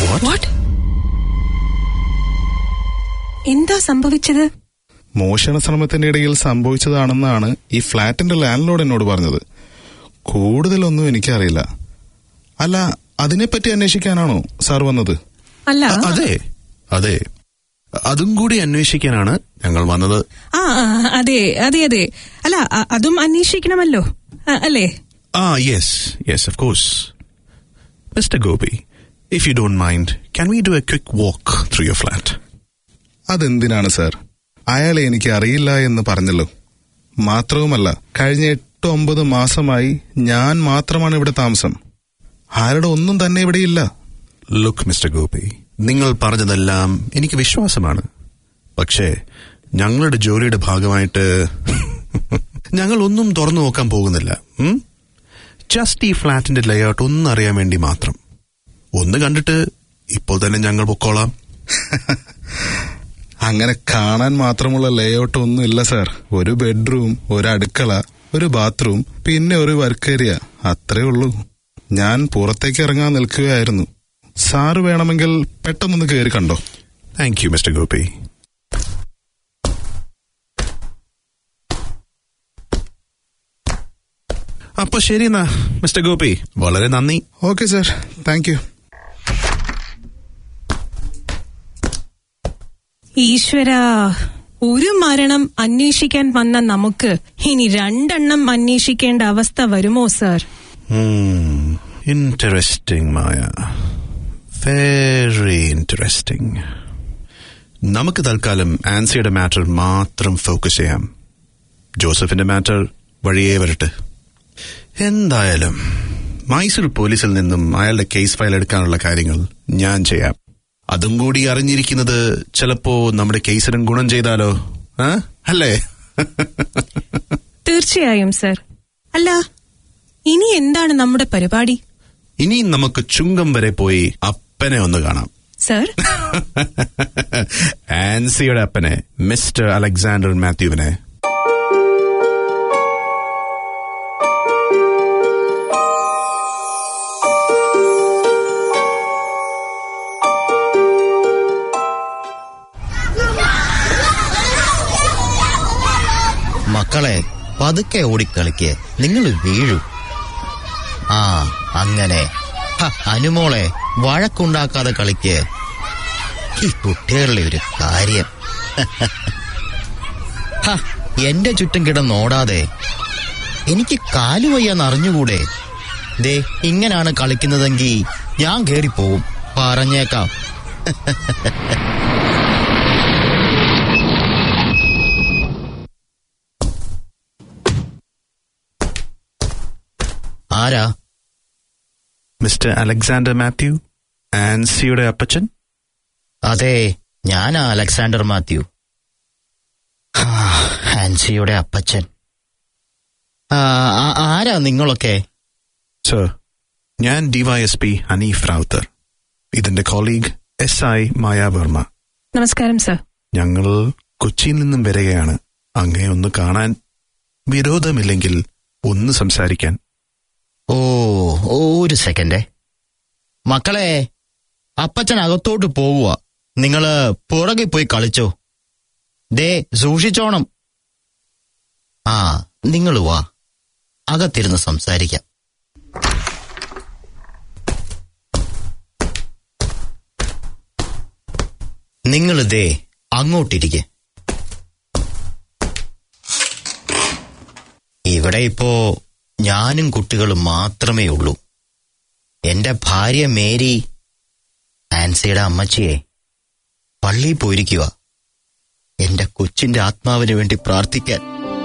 എന്താ സംഭവിച്ചത്? മോഷണ ശ്രമത്തിന്റെ ഇടയിൽ സംഭവിച്ചതാണെന്നാണ് ഈ ഫ്ളാറ്റിന്റെ ലാൻഡ് ലോർഡ് എന്നോട് പറഞ്ഞത്. കൂടുതലൊന്നും എനിക്കറിയില്ല. അല്ല, അതിനെപ്പറ്റി അന്വേഷിക്കാനാണോ സാർ വന്നത്? അല്ല, അതെ അതെ അതും കൂടി അന്വേഷിക്കാനാണ് ഞങ്ങൾ വന്നത്. ആ അതെ അതെ അതെ അല്ല, അതും അന്വേഷിക്കണമല്ലോ അല്ലേ? ആ yes yes of course. Mister Gopi, if you don't mind, can we do a quick walk through your flat? അതെന്തിനാണ് സാർ? അയാളെ എനിക്ക് അറിയില്ല എന്ന് പറഞ്ഞല്ലോ. മാത്രവുമല്ല, കഴിഞ്ഞ എട്ട് ഒമ്പത് മാസമായി ഞാൻ മാത്രമാണ് ഇവിടെ താമസം. ആരുടെ ഒന്നും തന്നെ ഇവിടെയില്ല. ലുക്ക് മിസ്റ്റർ ഗോപി, നിങ്ങൾ പറഞ്ഞതെല്ലാം എനിക്ക് വിശ്വാസമാണ്. പക്ഷേ ഞങ്ങളുടെ ജോലിയുടെ ഭാഗമായിട്ട് ഞങ്ങൾ ഒന്നും തുറന്നു നോക്കാൻ പോകുന്നില്ല. ജസ്റ്റ് ഈ ഫ്ലാറ്റിന്റെ ലേഔട്ട് ഒന്ന് അറിയാൻ വേണ്ടി മാത്രം. ഒന്ന് കണ്ടിട്ട് ഇപ്പോൾ തന്നെ ഞങ്ങൾ പൊക്കോളാം. അങ്ങനെ കാണാൻ മാത്രമുള്ള ലേഔട്ട് ഒന്നും ഇല്ല സാർ. ഒരു ബെഡ്റൂം, ഒരു അടുക്കള, ഒരു ബാത്റൂം, പിന്നെ ഒരു വർക്ക് ഏരിയ, അത്രേ ഉള്ളൂ. ഞാൻ പുറത്തേക്ക് ഇറങ്ങാൻ നിൽക്കുകയായിരുന്നു. സാറ് വേണമെങ്കിൽ പെട്ടെന്നൊന്ന് കയറി കണ്ടോ. Thank you mister Gopi. അപ്പൊ ശരി എന്നാ മിസ്റ്റർ ഗോപി, വളരെ നന്ദി. Okay sir, thank you. ഈശ്വര, ഒരു മരണം അന്വേഷിക്കാൻ വന്ന നമുക്ക് ഇനി രണ്ടെണ്ണം അന്വേഷിക്കേണ്ട അവസ്ഥ വരുമോ sir? Interesting Maya, very interesting. നമുക്ക് തൽക്കാലം ആൻസിയുടെ മാറ്റർ മാത്രം ഫോക്കസ് ചെയ്യാം. ജോസഫിന്റെ മാറ്റർ വഴിയേ വരട്ടെ. എന്തായാലും മൈസൂർ പോലീസിൽ നിന്നും അയാളുടെ കേസ് ഫയൽ എടുക്കാനുള്ള കാര്യങ്ങൾ ഞാൻ ചെയ്യാം. അതും കൂടി അറിഞ്ഞിരിക്കുന്നത് ചിലപ്പോ നമ്മുടെ കേസിനും ഗുണം ചെയ്താലോ, അല്ലേ? തീർച്ചയായും സർ. അല്ല, ഇനി എന്താണ് നമ്മുടെ പരിപാടി? ഇനി നമുക്ക് ചുങ്കം വരെ പോയി അപ്പനെ ഒന്ന് കാണാം. സർ? ആൻസിയുടെ അപ്പനെ, മിസ്റ്റർ അലക്സാണ്ടർ മാത്യുവിനെ. മക്കളെ, പതുക്കെ ഓടിക്കളിക്ക്, നിങ്ങൾ വീഴും. ആ അങ്ങനെ. അനുമോളെ, വഴക്കുണ്ടാക്കാതെ കളിക്ക്. ഈ കുട്ടികളുടെ ഒരു കാര്യം. എന്റെ ചുറ്റും കിടന്നോടാതെ. എനിക്ക് കാലുവയ്യാന്ന് അറിഞ്ഞുകൂടെ? ദേ, ഇങ്ങനാണ് കളിക്കുന്നതെങ്കിൽ ഞാൻ കേറിപ്പോവും, പറഞ്ഞേക്കാം. ആരാ? മിസ്റ്റർ അലക്സാണ്ടർ മാത്യു, ആൻസിയുടെ അപ്പച്ചൻ? അതെ, ഞാനാ അലക്സാണ്ടർ മാത്യു, ആൻസിയുടെ അപ്പച്ചൻ. ആരാ നിങ്ങളൊക്കെ? സർ, ഞാൻ ഡിവൈഎസ്പി ഹനീഫ് റാവുത്തർ. ഇതിന്റെ colleague S I Maya Varma. നമസ്കാരം സർ. ഞങ്ങൾ കൊച്ചിയിൽ നിന്നും വരികയാണ്. അങ്ങേ ഒന്ന് കാണാൻ. വിരോധമില്ലെങ്കിൽ ഒന്ന് സംസാരിക്കാൻ. ഓ ഒരു സെക്കൻഡേ. മക്കളെ, അപ്പച്ചൻ അകത്തോട്ട് പോവുക. നിങ്ങള് പുറകെ പോയി കളിച്ചോ. ദേ സൂക്ഷിച്ചോണം. ആ നിങ്ങൾ വാ, അകത്തിരുന്ന് സംസാരിക്കാം. നിങ്ങൾ ദേ അങ്ങോട്ടിരിക്കെ. ഇവിടെ ഇപ്പോ ഞാനും കുട്ടികളും മാത്രമേ ഉള്ളൂ. എന്റെ ഭാര്യ മേരി ആൻസിയുടെ അമ്മച്ചിയെ പള്ളിയിൽ പോയിരിക്കുക, എന്റെ കൊച്ചിന്റെ ആത്മാവിന് വേണ്ടി പ്രാർത്ഥിക്കാൻ.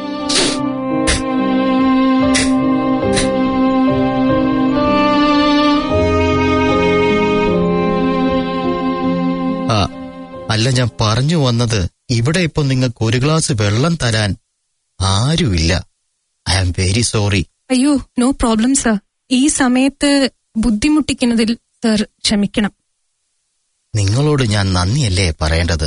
ആ അല്ല, ഞാൻ പറഞ്ഞു വന്നത്, ഇവിടെ ഇപ്പൊ നിങ്ങൾക്ക് ഒരു ഗ്ലാസ് വെള്ളം തരാൻ ആരുമില്ല. I am very sorry. അയ്യോ, നോ പ്രോബ്ലം സർ. ഈ സമയത്ത് ബുദ്ധിമുട്ടിക്കുന്നതിൽ സർ ക്ഷമിക്കണം. നിങ്ങളോട് ഞാൻ നന്ദിയല്ലേ പറയേണ്ടത്?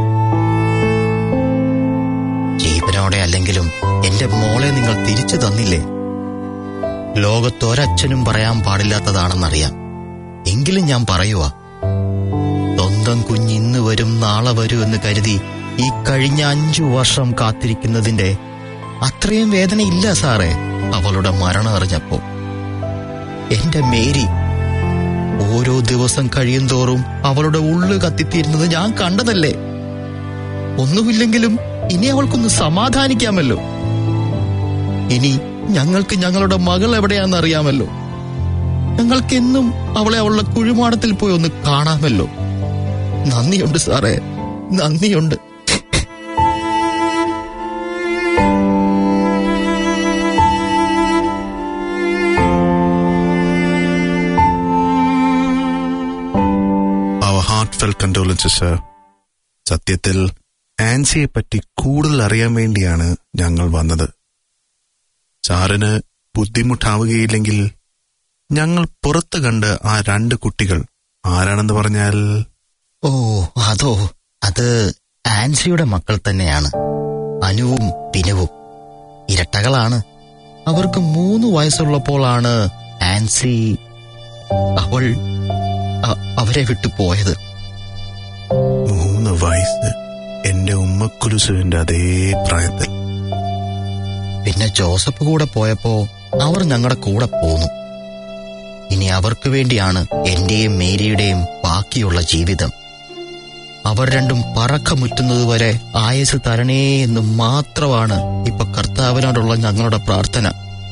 ജീവനോടെ അല്ലെങ്കിലും എന്റെ മോളെ നിങ്ങൾ തിരിച്ചു തന്നില്ലേ? ലോകത്തൊരച്ഛനും പറയാൻ പാടില്ലാത്തതാണെന്നറിയാം, എങ്കിലും ഞാൻ പറയുക. സ്വന്തം കുഞ്ഞിന്ന് വരും നാളെ വരൂ എന്ന് കരുതി ഈ കഴിഞ്ഞ അഞ്ചു വർഷം കാത്തിരിക്കുന്നതിന്റെ അത്രയും വേദനയില്ല സാറേ അവളുടെ മരണം അറിഞ്ഞപ്പോ. എന്റെ മേരി ഓരോ ദിവസം കഴിയും തോറും അവളുടെ ഉള്ളു കത്തിത്തീരുന്നത് ഞാൻ കണ്ടതല്ലേ. ഒന്നുമില്ലെങ്കിലും ഇനി അവൾക്കൊന്ന് സമാധാനിക്കാമല്ലോ. ഇനി ഞങ്ങൾക്ക് ഞങ്ങളുടെ മകൾ എവിടെയാണെന്ന് അറിയാമല്ലോ. ഞങ്ങൾക്കെന്നും അവളെ അവളുടെ കുഴിമാടത്തിൽ പോയി ഒന്ന് കാണാമല്ലോ. നന്ദിയുണ്ട് സാറേ, നന്ദിയുണ്ട്. heartfelt condolences, sir. സത്യത്തിൽ ആൻസിയെ പറ്റി കൂടുതൽ അറിയാൻ വേണ്ടിയാണ് ഞങ്ങൾ വന്നത്. സാറിന് ബുദ്ധിമുട്ടാവുകയില്ലെങ്കിൽ ഞങ്ങൾ പുറത്ത് കണ്ട് ആ രണ്ട് കുട്ടികൾ ആരാണെന്ന് പറഞ്ഞാൽ? ഓ അതോ, അത് ആൻസിയുടെ മക്കൾ തന്നെയാണ്, അനുവും പിനുവും. ഇരട്ടകളാണ്. അവർക്ക് മൂന്ന് വയസ്സുള്ളപ്പോഴാണ് ആൻസി അവൾ അവരെ വിട്ടു പോയത്. മൂന്ന് വയസ്സ്, എന്റെ ഉമ്മക്കുലുസുവിന്റെ അതേ പ്രായത്തിൽ. പിന്നെ ജോസഫ് കൂടെ പോയപ്പോ അവർ ഞങ്ങളുടെ കൂടെ പോന്നു. ഇനി അവർക്ക് വേണ്ടിയാണ് എന്റെയും മേരിയുടെയും ബാക്കിയുള്ള ജീവിതം. അവർ രണ്ടും പറക്കമുറ്റുന്നതുവരെ ആയുസ് തരണേ എന്ന് മാത്രമാണ് ഇപ്പൊ കർത്താവിനോടുള്ള ഞങ്ങളുടെ പ്രാർത്ഥന.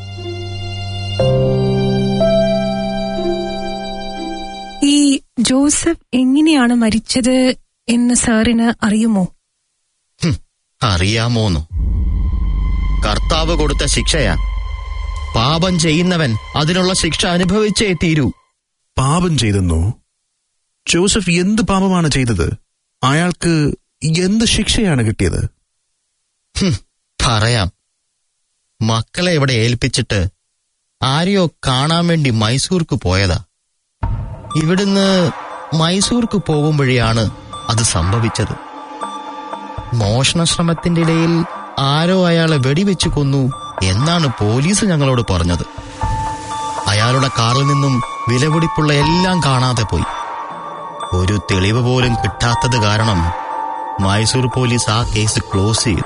ഈ ജോസഫ് എങ്ങനെയാണ് മരിച്ചത് എന്ന് സാറിന് അറിയുമോ? അറിയാമോന്നു? കർത്താവ് കൊടുത്ത ശിക്ഷയാ. പാപം ചെയ്യുന്നവൻ അതിനുള്ള ശിക്ഷ അനുഭവിച്ചേ തീരൂ. പാപം ചെയ്തെന്നോ? ജോസഫ് എന്ത് പാപമാണ് ചെയ്തത്? അയാൾക്ക് എന്ത് ശിക്ഷയാണ് കിട്ടിയത്? പറയാം. മക്കളെ ഇവിടെ ഏൽപ്പിച്ചിട്ട് ആരെയോ കാണാൻ വേണ്ടി മൈസൂർക്ക് പോയതാ. ഇവിടുന്ന് മൈസൂർക്ക് പോകുമ്പോഴാണ് അത് സംഭവിച്ചത്. മോഷണ ശ്രമത്തിന്റെ ഇടയിൽ ആരോ അയാളെ വെടിവെച്ച് കൊന്നു എന്നാണ് പോലീസ് ഞങ്ങളോട് പറഞ്ഞത്. അയാളുടെ കാറിൽ നിന്നും വിലപിടിപ്പുള്ള എല്ലാം കാണാതെ പോയി. ഒരു തെളിവ് പോലും കിട്ടാത്തത് കാരണം മൈസൂർ പോലീസ് ആ കേസ് ക്ലോസ് ചെയ്തു.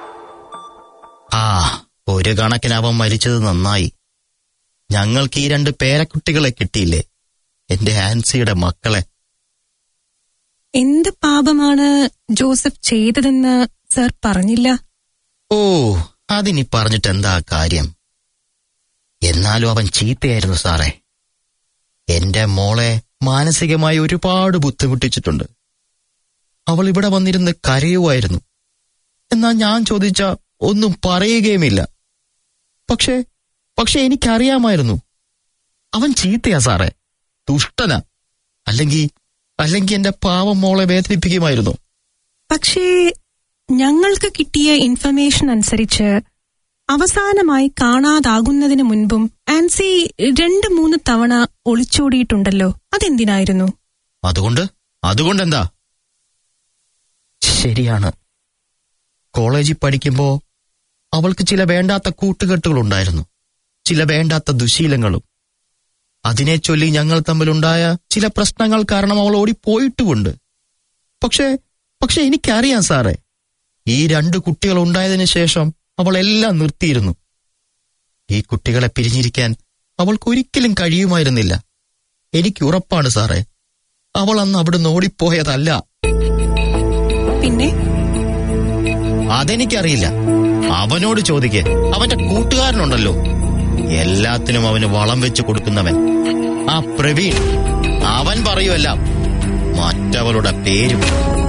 ആ ഒരു കണക്കിന് അവൻ മരിച്ചത് നന്നായി. ഞങ്ങൾക്ക് ഈ രണ്ട് പേരക്കുട്ടികളെ കിട്ടിയില്ലേ, എന്റെ ആൻസിയുടെ മക്കളെ. എന്ത് പാപമാണ് ജോസഫ് ചെയ്തതെന്ന് സർ പറഞ്ഞില്ല? ഓ അതിനി പറഞ്ഞിട്ട് എന്താ കാര്യം? എന്നാലും അവൻ ചീത്തയായിരുന്നു സാറേ. എന്റെ മോളെ മാനസികമായി ഒരുപാട് ബുദ്ധിമുട്ടിച്ചിട്ടുണ്ട്. അവൾ ഇവിടെ വന്നിരുന്ന് കരയുമായിരുന്നു. എന്നാൽ ഞാൻ ചോദിച്ച ഒന്നും പറയുകയുമില്ല. പക്ഷേ പക്ഷെ എനിക്കറിയാമായിരുന്നു അവൻ ചീത്തയാ സാറേ, ദുഷ്ടനാ. അല്ലെങ്കിൽ അല്ലെങ്കിൽ എന്റെ പാവം മോളെ വേദനിപ്പിക്കുമായിരുന്നു. പക്ഷേ ഞങ്ങൾക്ക് കിട്ടിയ ഇൻഫർമേഷൻ അനുസരിച്ച് അവസാനമായി കാണാതാകുന്നതിന് മുൻപും ആൻസി രണ്ട് മൂന്ന് തവണ ഒളിച്ചോടിയിട്ടുണ്ടല്ലോ. അതെന്തിനായിരുന്നു? അതുകൊണ്ട് അതുകൊണ്ടെന്താ? ശരിയാണ്, കോളേജിൽ പഠിക്കുമ്പോ അവൾക്ക് ചില വേണ്ടാത്ത കൂട്ടുകെട്ടുകളുണ്ടായിരുന്നു, ചില വേണ്ടാത്ത ദുശീലങ്ങളും. അതിനെ ചൊല്ലി ഞങ്ങൾ തമ്മിലുണ്ടായ ചില പ്രശ്നങ്ങൾ കാരണം അവൾ ഓടിപ്പോയിട്ടുമുണ്ട്. പക്ഷേ പക്ഷെ എനിക്കറിയാം സാറേ, ഈ രണ്ട് കുട്ടികൾ ഉണ്ടായതിനു ശേഷം അവൾ എല്ലാം നിർത്തിയിരുന്നു. ഈ കുട്ടികളെ പിരിഞ്ഞിരിക്കാൻ അവൾക്കൊരിക്കലും കഴിയുമായിരുന്നില്ല. എനിക്ക് ഉറപ്പാണ് സാറേ, അവൾ അന്ന് അവിടുന്ന് ഓടിപ്പോയതല്ല. പിന്നെ അതെനിക്കറിയില്ല. അവനോട് ചോദിക്കേ. അവന്റെ കൂട്ടുകാരനുണ്ടല്ലോ, എല്ലാത്തിനും അവന് വളം വെച്ച് കൊടുക്കുന്നവൻ, ആ പ്രവീൺ. അവൻ പറയുമല്ല മറ്റവളുടെ പേരും.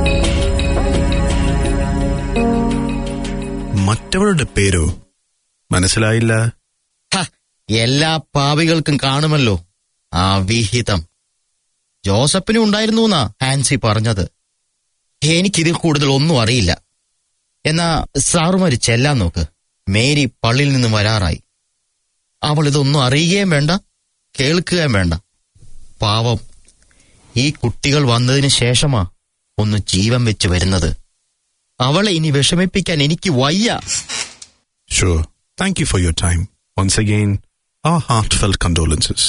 മറ്റവളുടെ പേരോ? മനസ്സിലായില്ല. എല്ലാ പാവികൾക്കും കാണുമല്ലോ ആ വിഹിതം. ജോസഫിനും ഉണ്ടായിരുന്നു എന്നാ ഹാൻസി പറഞ്ഞത്. എനിക്കിതിൽ കൂടുതൽ ഒന്നും അറിയില്ല. എന്നാ സാറുമാര് ചെല്ലാൻ നോക്ക്. മേരി പള്ളിയിൽ നിന്ന് വരാറായി. അവൾ ഇതൊന്നും അറിയുകയും വേണ്ട, കേൾക്കുകയും വേണ്ട. പാവം, ഈ കുട്ടികൾ വന്നതിന് ശേഷമാ ഒന്ന് ജീവൻ വെച്ച് വരുന്നത്. അവളെ ഇനി വിഷമിപ്പിക്കാൻ എനിക്ക് വയ്യ. Sure. Thank you for your time. Once again, our heartfelt condolences.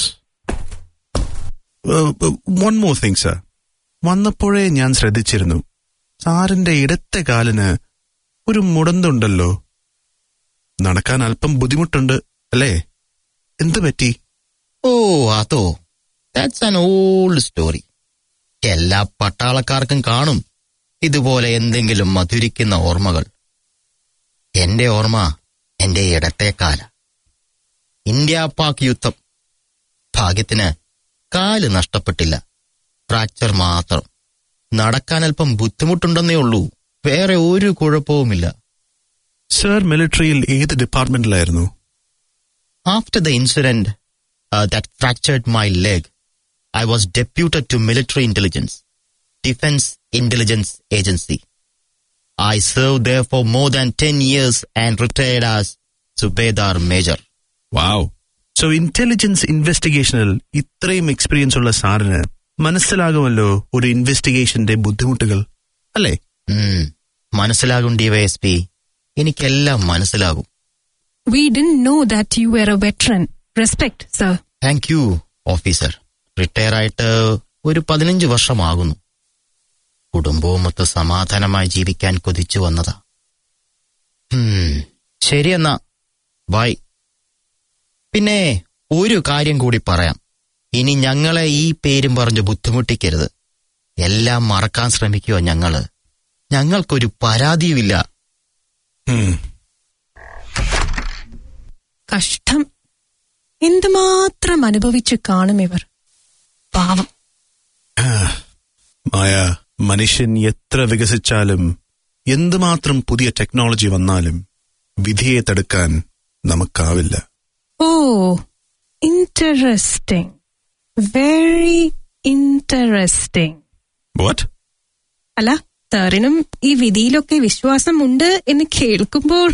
Uh, uh, one more thing, sir. വന്നപ്പോഴേ ഞാൻ ശ്രദ്ധിച്ചിരുന്നു, സാറിന്റെ ഇടത്തെ കാലിന് ഒരു മുടന്തുണ്ടല്ലോ. നടക്കാൻ അല്പം ബുദ്ധിമുട്ടുണ്ട് അല്ലേ? എന്ത് പറ്റി? ഓ, അതോ, ദാറ്റ്സ് ആൻ ഓൾഡ് സ്റ്റോറി. എല്ലാ പട്ടാളക്കാർക്കും കാണും ഇതുപോലെ എന്തെങ്കിലും മധുരിക്കുന്ന ഓർമ്മകൾ. എന്റെ ഓർമ്മ എന്റെ ഇടത്തേക്കാല. ഇന്ത്യ പാക് യുദ്ധം. ഭാഗ്യത്തിന് കാല് നഷ്ടപ്പെട്ടില്ല, ഫ്രാക്ചർ മാത്രം. നടക്കാൻ അല്പം ബുദ്ധിമുട്ടുണ്ടെന്നേ ഉള്ളൂ, വേറെ ഒരു കുഴപ്പവുമില്ല. സർ, മിലിറ്ററിയിൽ ഏത് ഡിപ്പാർട്ട്മെന്റിലായിരുന്നു? After the incident that fractured my leg, I was deputed to military intelligence, Defense Intelligence Agency. I served there for more than ten years and retired as Subedar Major. Wow. So intelligence investigationൽ ഇത്രയും experience ഉള്ള സാറിന് മനസ്സിലാകുമല്ലോ ഒരു ഇൻവെസ്റ്റിഗേഷന്റെ ബുദ്ധിമുട്ടുകൾ, അല്ലേ? മനസ്സിലാകും D Y S P, എനിക്കെല്ലാം മനസ്സിലാകും. We didn't know that you were a veteran. Respect, sir. Thank you, officer. Retire ആയിട്ട് ഒരു പതിനഞ്ച് വർഷമാകുന്നു. കുടുംബവുമൊത്ത് സമാധാനമായി ജീവിക്കാൻ കൊതിച്ചു വന്നതാ. ശരിയെന്നാ, ബൈ. പിന്നെ ഒരു കാര്യം കൂടി പറയാം. ഇനി ഞങ്ങളെ ഈ പേരും പറഞ്ഞ് ബുദ്ധിമുട്ടിക്കരുത്. എല്ലാം മറക്കാൻ ശ്രമിക്കുക ഞങ്ങള്. ഞങ്ങൾക്കൊരു പരാതിയുമില്ല. കഷ്ടം, എന്തുമാത്രം അനുഭവിച്ചു കാണും ഇവർ. പാവം. മായ, മനുഷ്യൻ എത്ര വികസിച്ചാലും എന്തുമാത്രം പുതിയ ടെക്നോളജി വന്നാലും വിധിയെ തടുക്കാൻ നമുക്കാവില്ല. Oh, interesting, very interesting. What? അല്ല, സാറിനും ഈ വിധിയിലൊക്കെ വിശ്വാസമുണ്ട് എന്ന് കേൾക്കുമ്പോൾ.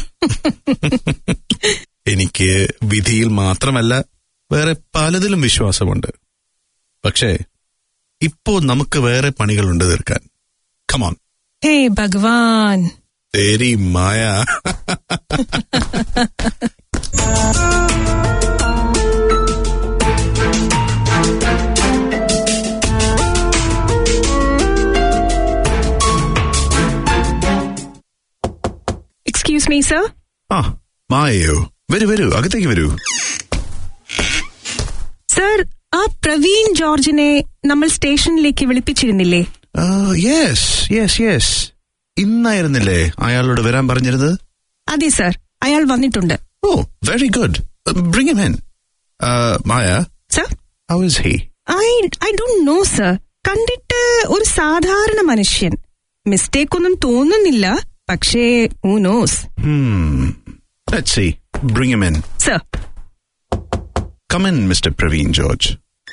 എനിക്ക് വിധിയിൽ മാത്രമല്ല വേറെ പലതിലും വിശ്വാസമുണ്ട്. പക്ഷേ ഇപ്പോ നമുക്ക് വേറെ പണികളുണ്ട് തീർക്കാൻ. Come on. ഹേ ഭഗവാൻ. തേരി മായ. Excuse me sir. ആ, മായയോ? വരൂ വരൂ, അകത്തേക്ക് വരൂ. സർ, ആ പ്രവീൺ ജോർജിനെ നമ്മൾ സ്റ്റേഷനിലേക്ക് വിളിപ്പിച്ചിരുന്നില്ലേ? യെസ് യെസ് യെസ് ഇന്നായിരുന്നില്ലേ അയാളോട് വരാൻ പറഞ്ഞിരുന്നത്? അതെ സർ, അയാൾ വന്നിട്ടുണ്ട്. Oh, very good. Bring him in. Maya, sir, how is he? I I don't know sir. കണ്ടിട്ട് ഒരു സാധാരണ മനുഷ്യൻ. മിസ്റ്റേക്ക് ഒന്നും തോന്നുന്നില്ല, പക്ഷേ who knows. Let's see. Bring him in. Sir. Come in, Mister Praveen George.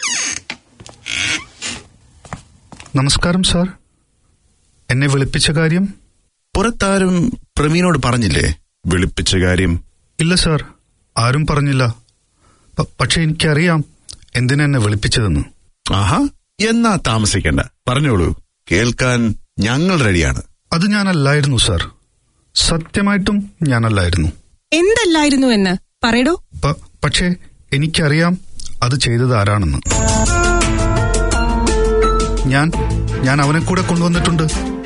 നമസ്കാരം സാർ. എന്നെ വിളിപ്പിച്ച കാര്യം? പുറത്താരും പ്രവീണോട് പറഞ്ഞില്ലേ വിളിപ്പിച്ച കാര്യം? ഇല്ല സാർ, ആരും പറഞ്ഞില്ല. പക്ഷെ എനിക്കറിയാം എന്തിനാ എന്നെ വിളിപ്പിച്ചതെന്ന്. ആഹാ, എന്നാ താമസിക്കണ്ട, പറഞ്ഞോളൂ, കേൾക്കാൻ ഞങ്ങൾ റെഡിയാണ്. അത് ഞാനല്ലായിരുന്നു സാർ, സത്യമായിട്ടും ഞാനല്ലായിരുന്നു. എന്തല്ലായിരുന്നു എന്ന് പറയടോ. പക്ഷേ എനിക്കറിയാം അത് ചെയ്തത് ആരാണെന്ന്. ഞാൻ ഞാൻ അവനെ കൂടെ കൊണ്ടുവന്നിട്ടുണ്ട്.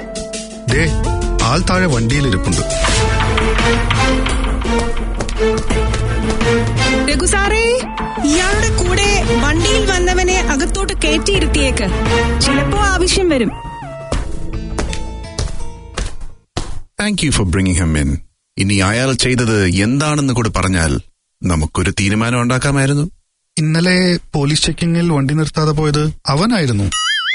ദേ ആൾ താഴെ വണ്ടിയിലിരിപ്പുണ്ട്. രഘുസാറേ, ഇയാളുടെ കൂടെ വണ്ടിയിൽ വന്നവനെ അകത്തോട്ട് കയറ്റിയിരുത്തിയേക്ക്. ചിലപ്പോ ആവശ്യം വരും. Thank you for bringing him in. ഇനി അയാൾ ചെയ്തത് എന്താണെന്ന് കൂടി പറഞ്ഞാൽ നമുക്കൊരു തീരുമാനം ഉണ്ടാക്കാമായിരുന്നു. ഇന്നലെ പോലീസ് ചെക്കിങ്ങിൽ വണ്ടി നിർത്താതെ പോയത് അവനായിരുന്നു.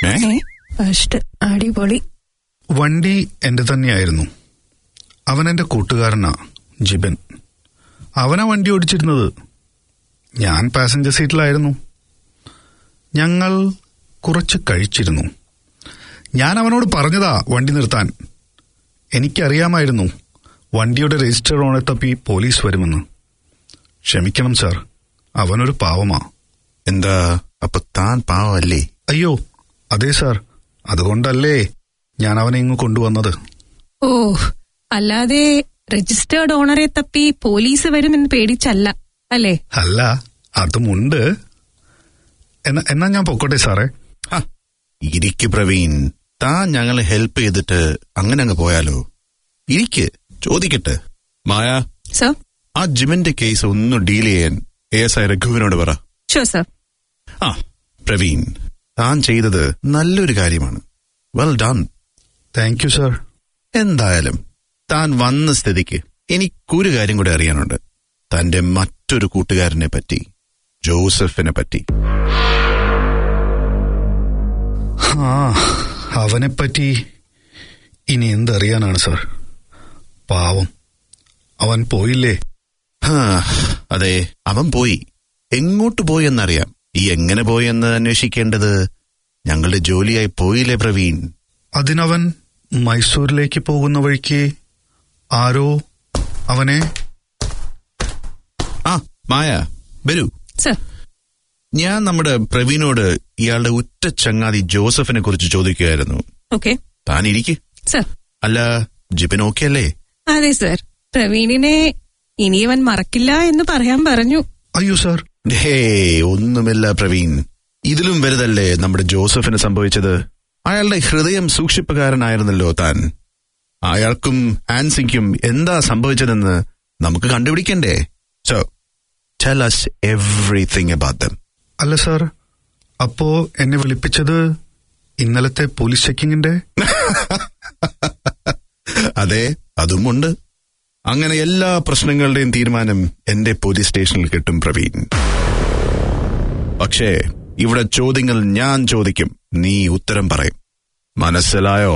അടിപൊളി. വണ്ടി എന്റെ തന്നെയായിരുന്നു. അവൻ എന്റെ കൂട്ടുകാരനാ, ജിബൻ. അവനാ വണ്ടി ഓടിച്ചിരുന്നത്. ഞാൻ പാസഞ്ചർ സീറ്റിലായിരുന്നു. ഞങ്ങൾ കുറച്ച് കഴിച്ചിരുന്നു. ഞാൻ അവനോട് പറഞ്ഞതാ വണ്ടി നിർത്താൻ. എനിക്കറിയാമായിരുന്നു വണ്ടിയുടെ രജിസ്റ്റർ ഓണെ തപ്പി പോലീസ് വരുമെന്ന്. ക്ഷമിക്കണം സാർ, അവനൊരു പാവമാ. എന്താ അപ്പൊ താൻ പാവല്ലേ? അയ്യോ അതെ സാർ, അതുകൊണ്ടല്ലേ ഞാൻ അവനെ ഇങ്ങ് കൊണ്ടുവന്നത്. ഓ, അല്ലാതെ രജിസ്റ്റേർഡ് ഓണറെ തപ്പി പോലീസ് വരുമെന്ന് പേടിച്ചല്ല അല്ലേ? അല്ല, അതുമുണ്ട്. എന്നാ എന്നാ ഞാൻ പൊക്കോട്ടെ സാറേ. ഇരിക്ക് പ്രവീൺ, താൻ ഞങ്ങളെ ഹെൽപ്പ് ചെയ്തിട്ട് അങ്ങനെ അങ്ങ് പോയാലോ? ഇരിക്ക്, ചോദിക്കട്ടെ. മായ, സർ, ആ ജിമിന്റെ കേസ് ഒന്ന് ഡീൽ ചെയ്യാൻ എ എസ് ഐ രഘുവിനോട് പറ. Sure sir. ആ പ്രവീൺ, താൻ ചെയ്തത് നല്ലൊരു കാര്യമാണ്. Well done. Thank you sir. എന്തായാലും താൻ വന്ന സ്ഥിതിക്ക് എനിക്കൊരു കാര്യം കൂടെ അറിയാനുണ്ട്. തന്റെ മറ്റൊരു കൂട്ടുകാരനെ പറ്റി, ജോസഫിനെ പറ്റി. ആ, അവനെപ്പറ്റി ഇനി എന്തറിയാനാണ് സർ? പാവം, അവൻ പോയില്ലേ? അതെ, അവൻ പോയി. എങ്ങോട്ട് പോയി എന്നറിയാം. ഈ എങ്ങനെ പോയെന്ന് അന്വേഷിക്കേണ്ടത് ഞങ്ങളുടെ ജോലിയായി പോയില്ലേ പ്രവീൺ? അതിനവൻ മൈസൂരിലേക്ക് പോകുന്ന വഴിക്ക് ആരോ അവനെ... ആ മായ, വരൂ. ഞാൻ നമ്മുടെ പ്രവീണോട് ഇയാളുടെ ഉറ്റ ചങ്ങാതി ജോസഫിനെ കുറിച്ച് ചോദിക്കുകയായിരുന്നു. താൻ ഇരിക്ക്. അല്ല, ജിബിൻ ഓക്കെ അല്ലേ? അതെ സർ, പ്രവീണിനെ ഇനിയവൻ മറക്കില്ല എന്ന് പറയാൻ പറഞ്ഞു. അയ്യോ സർ. ഹേ, ഒന്നുമില്ല പ്രവീൺ. ഇതിലും വലുതല്ലേ നമ്മുടെ ജോസഫിന് സംഭവിച്ചത്. അയാളുടെ ഹൃദയം സൂക്ഷിപ്പുകാരനായിരുന്നല്ലോ താൻ. അയാൾക്കും ആൻസിക്കും എന്താ സംഭവിച്ചതെന്ന് നമുക്ക് കണ്ടുപിടിക്കണ്ടേ? So tell us everything about them. അല്ല സാർ, അപ്പോ എന്നെ വിളിപ്പിച്ചത് ഇന്നലത്തെ പോലീസ് ചെക്കിങ്ങിന്റെ? അതെ, അതുമുണ്ട്. അങ്ങനെ എല്ലാ പ്രശ്നങ്ങളുടെയും തീരുമാനം എന്റെ പോലീസ് സ്റ്റേഷനിൽ കിട്ടും പ്രവീൺ. പക്ഷേ ഇവിടെ ചോദ്യങ്ങൾ ഞാൻ ചോദിക്കും, നീ ഉത്തരം പറയും. മനസ്സിലായോ?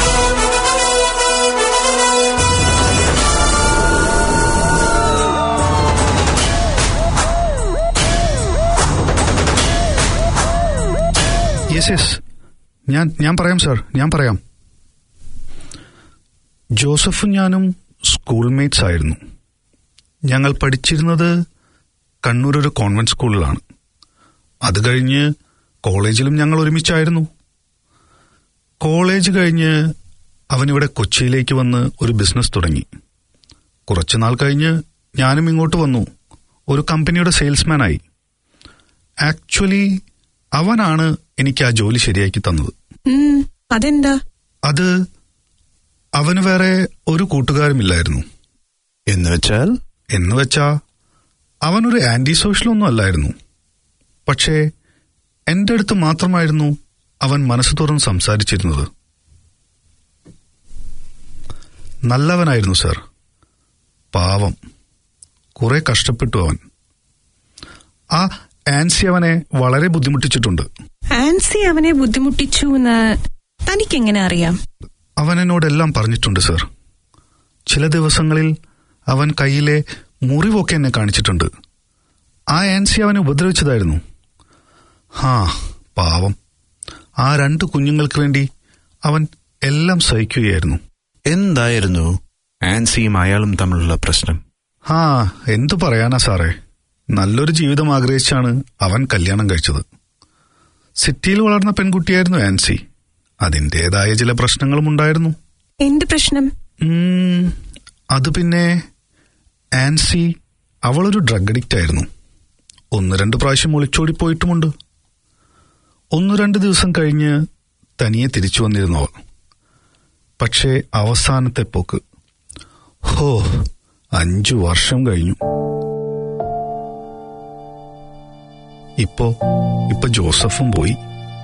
യെസ് യെസ്, ഞാൻ ഞാൻ പറയാം സാർ, ഞാൻ പറയാം. ജോസഫും ഞാനും സ്കൂൾ മേറ്റ്സ് ആയിരുന്നു. ഞങ്ങൾ പഠിച്ചിരുന്നത് കണ്ണൂർ ഒരു കോൺവെന്റ് സ്കൂളിലാണ്. അത് കഴിഞ്ഞ് കോളേജിലും ഞങ്ങൾ ഒരുമിച്ചായിരുന്നു. കോളേജ് കഴിഞ്ഞ് അവനിവിടെ കൊച്ചിയിലേക്ക് വന്ന് ഒരു ബിസിനസ് തുടങ്ങി. കുറച്ചുനാൾ കഴിഞ്ഞ് ഞാനും ഇങ്ങോട്ട് വന്നു, ഒരു കമ്പനിയുടെ സെയിൽസ്മാനായി. ആക്ച്വലി അവനാണ് എനിക്ക് ആ ജോലി ശരിയാക്കി തന്നത്. അതെന്താ? അത് അവന് വേറെ ഒരു കൂട്ടുകാരുമില്ലായിരുന്നു. എന്ന് വെച്ചാൽ? എന്ന് വെച്ചാ അവനൊരു ആന്റി സോഷ്യലൊന്നും അല്ലായിരുന്നു. പക്ഷേ എന്റെ അടുത്ത് മാത്രമായിരുന്നു അവൻ മനസ്സ് തുറന്ന് സംസാരിച്ചിരുന്നത്. നല്ലവനായിരുന്നു സർ, പാവം. കുറെ കഷ്ടപ്പെട്ടു അവൻ. ആ ആൻസി അവനെ വളരെ ബുദ്ധിമുട്ടിച്ചിട്ടുണ്ട്. ആൻസി അവനെ ബുദ്ധിമുട്ടിച്ചു എന്ന് തനിക്കെങ്ങനെ അറിയാം? അവൻ എന്നോടെല്ലാം പറഞ്ഞിട്ടുണ്ട് സർ. ചില ദിവസങ്ങളിൽ അവൻ കയ്യിലെ മുറിവൊക്കെ എന്നെ കാണിച്ചിട്ടുണ്ട്. ആ ആൻസി അവനെ ഉപദ്രവിച്ചതായിരുന്നു. ഹാ, പാവം. ആ രണ്ട് കുഞ്ഞുങ്ങൾക്ക് വേണ്ടി അവൻ എല്ലാം സഹിക്കുകയായിരുന്നു. എന്തായിരുന്നു ആൻസിയും അയാളും തമ്മിലുള്ള പ്രശ്നം? ഹാ, എന്തു പറയാനാ സാറേ. നല്ലൊരു ജീവിതം ആഗ്രഹിച്ചാണ് അവൻ കല്യാണം കഴിച്ചത്. സിറ്റിയിൽ വളർന്ന പെൺകുട്ടിയായിരുന്നു ആൻസി. അതിൻ്റെതായ ചില പ്രശ്നങ്ങളും ഉണ്ടായിരുന്നു. എന്ത് പ്രശ്നം? അത് പിന്നെ ആൻസി അവളൊരു ഡ്രഗ് അഡിക്റ്റ് ആയിരുന്നു. ഒന്ന് രണ്ട് പ്രാവശ്യം ഒളിച്ചോടിപ്പോയിട്ടുമുണ്ട്. ഒന്നു രണ്ട് ദിവസം കഴിഞ്ഞ് തനിയെ തിരിച്ചു വന്നിരുന്നു അവൾ. പക്ഷേ അവസാനത്തെ പോക്ക്, ഹോ, അഞ്ചു വർഷം കഴിഞ്ഞു. ഇപ്പോ ഇപ്പൊ ജോസഫും പോയി.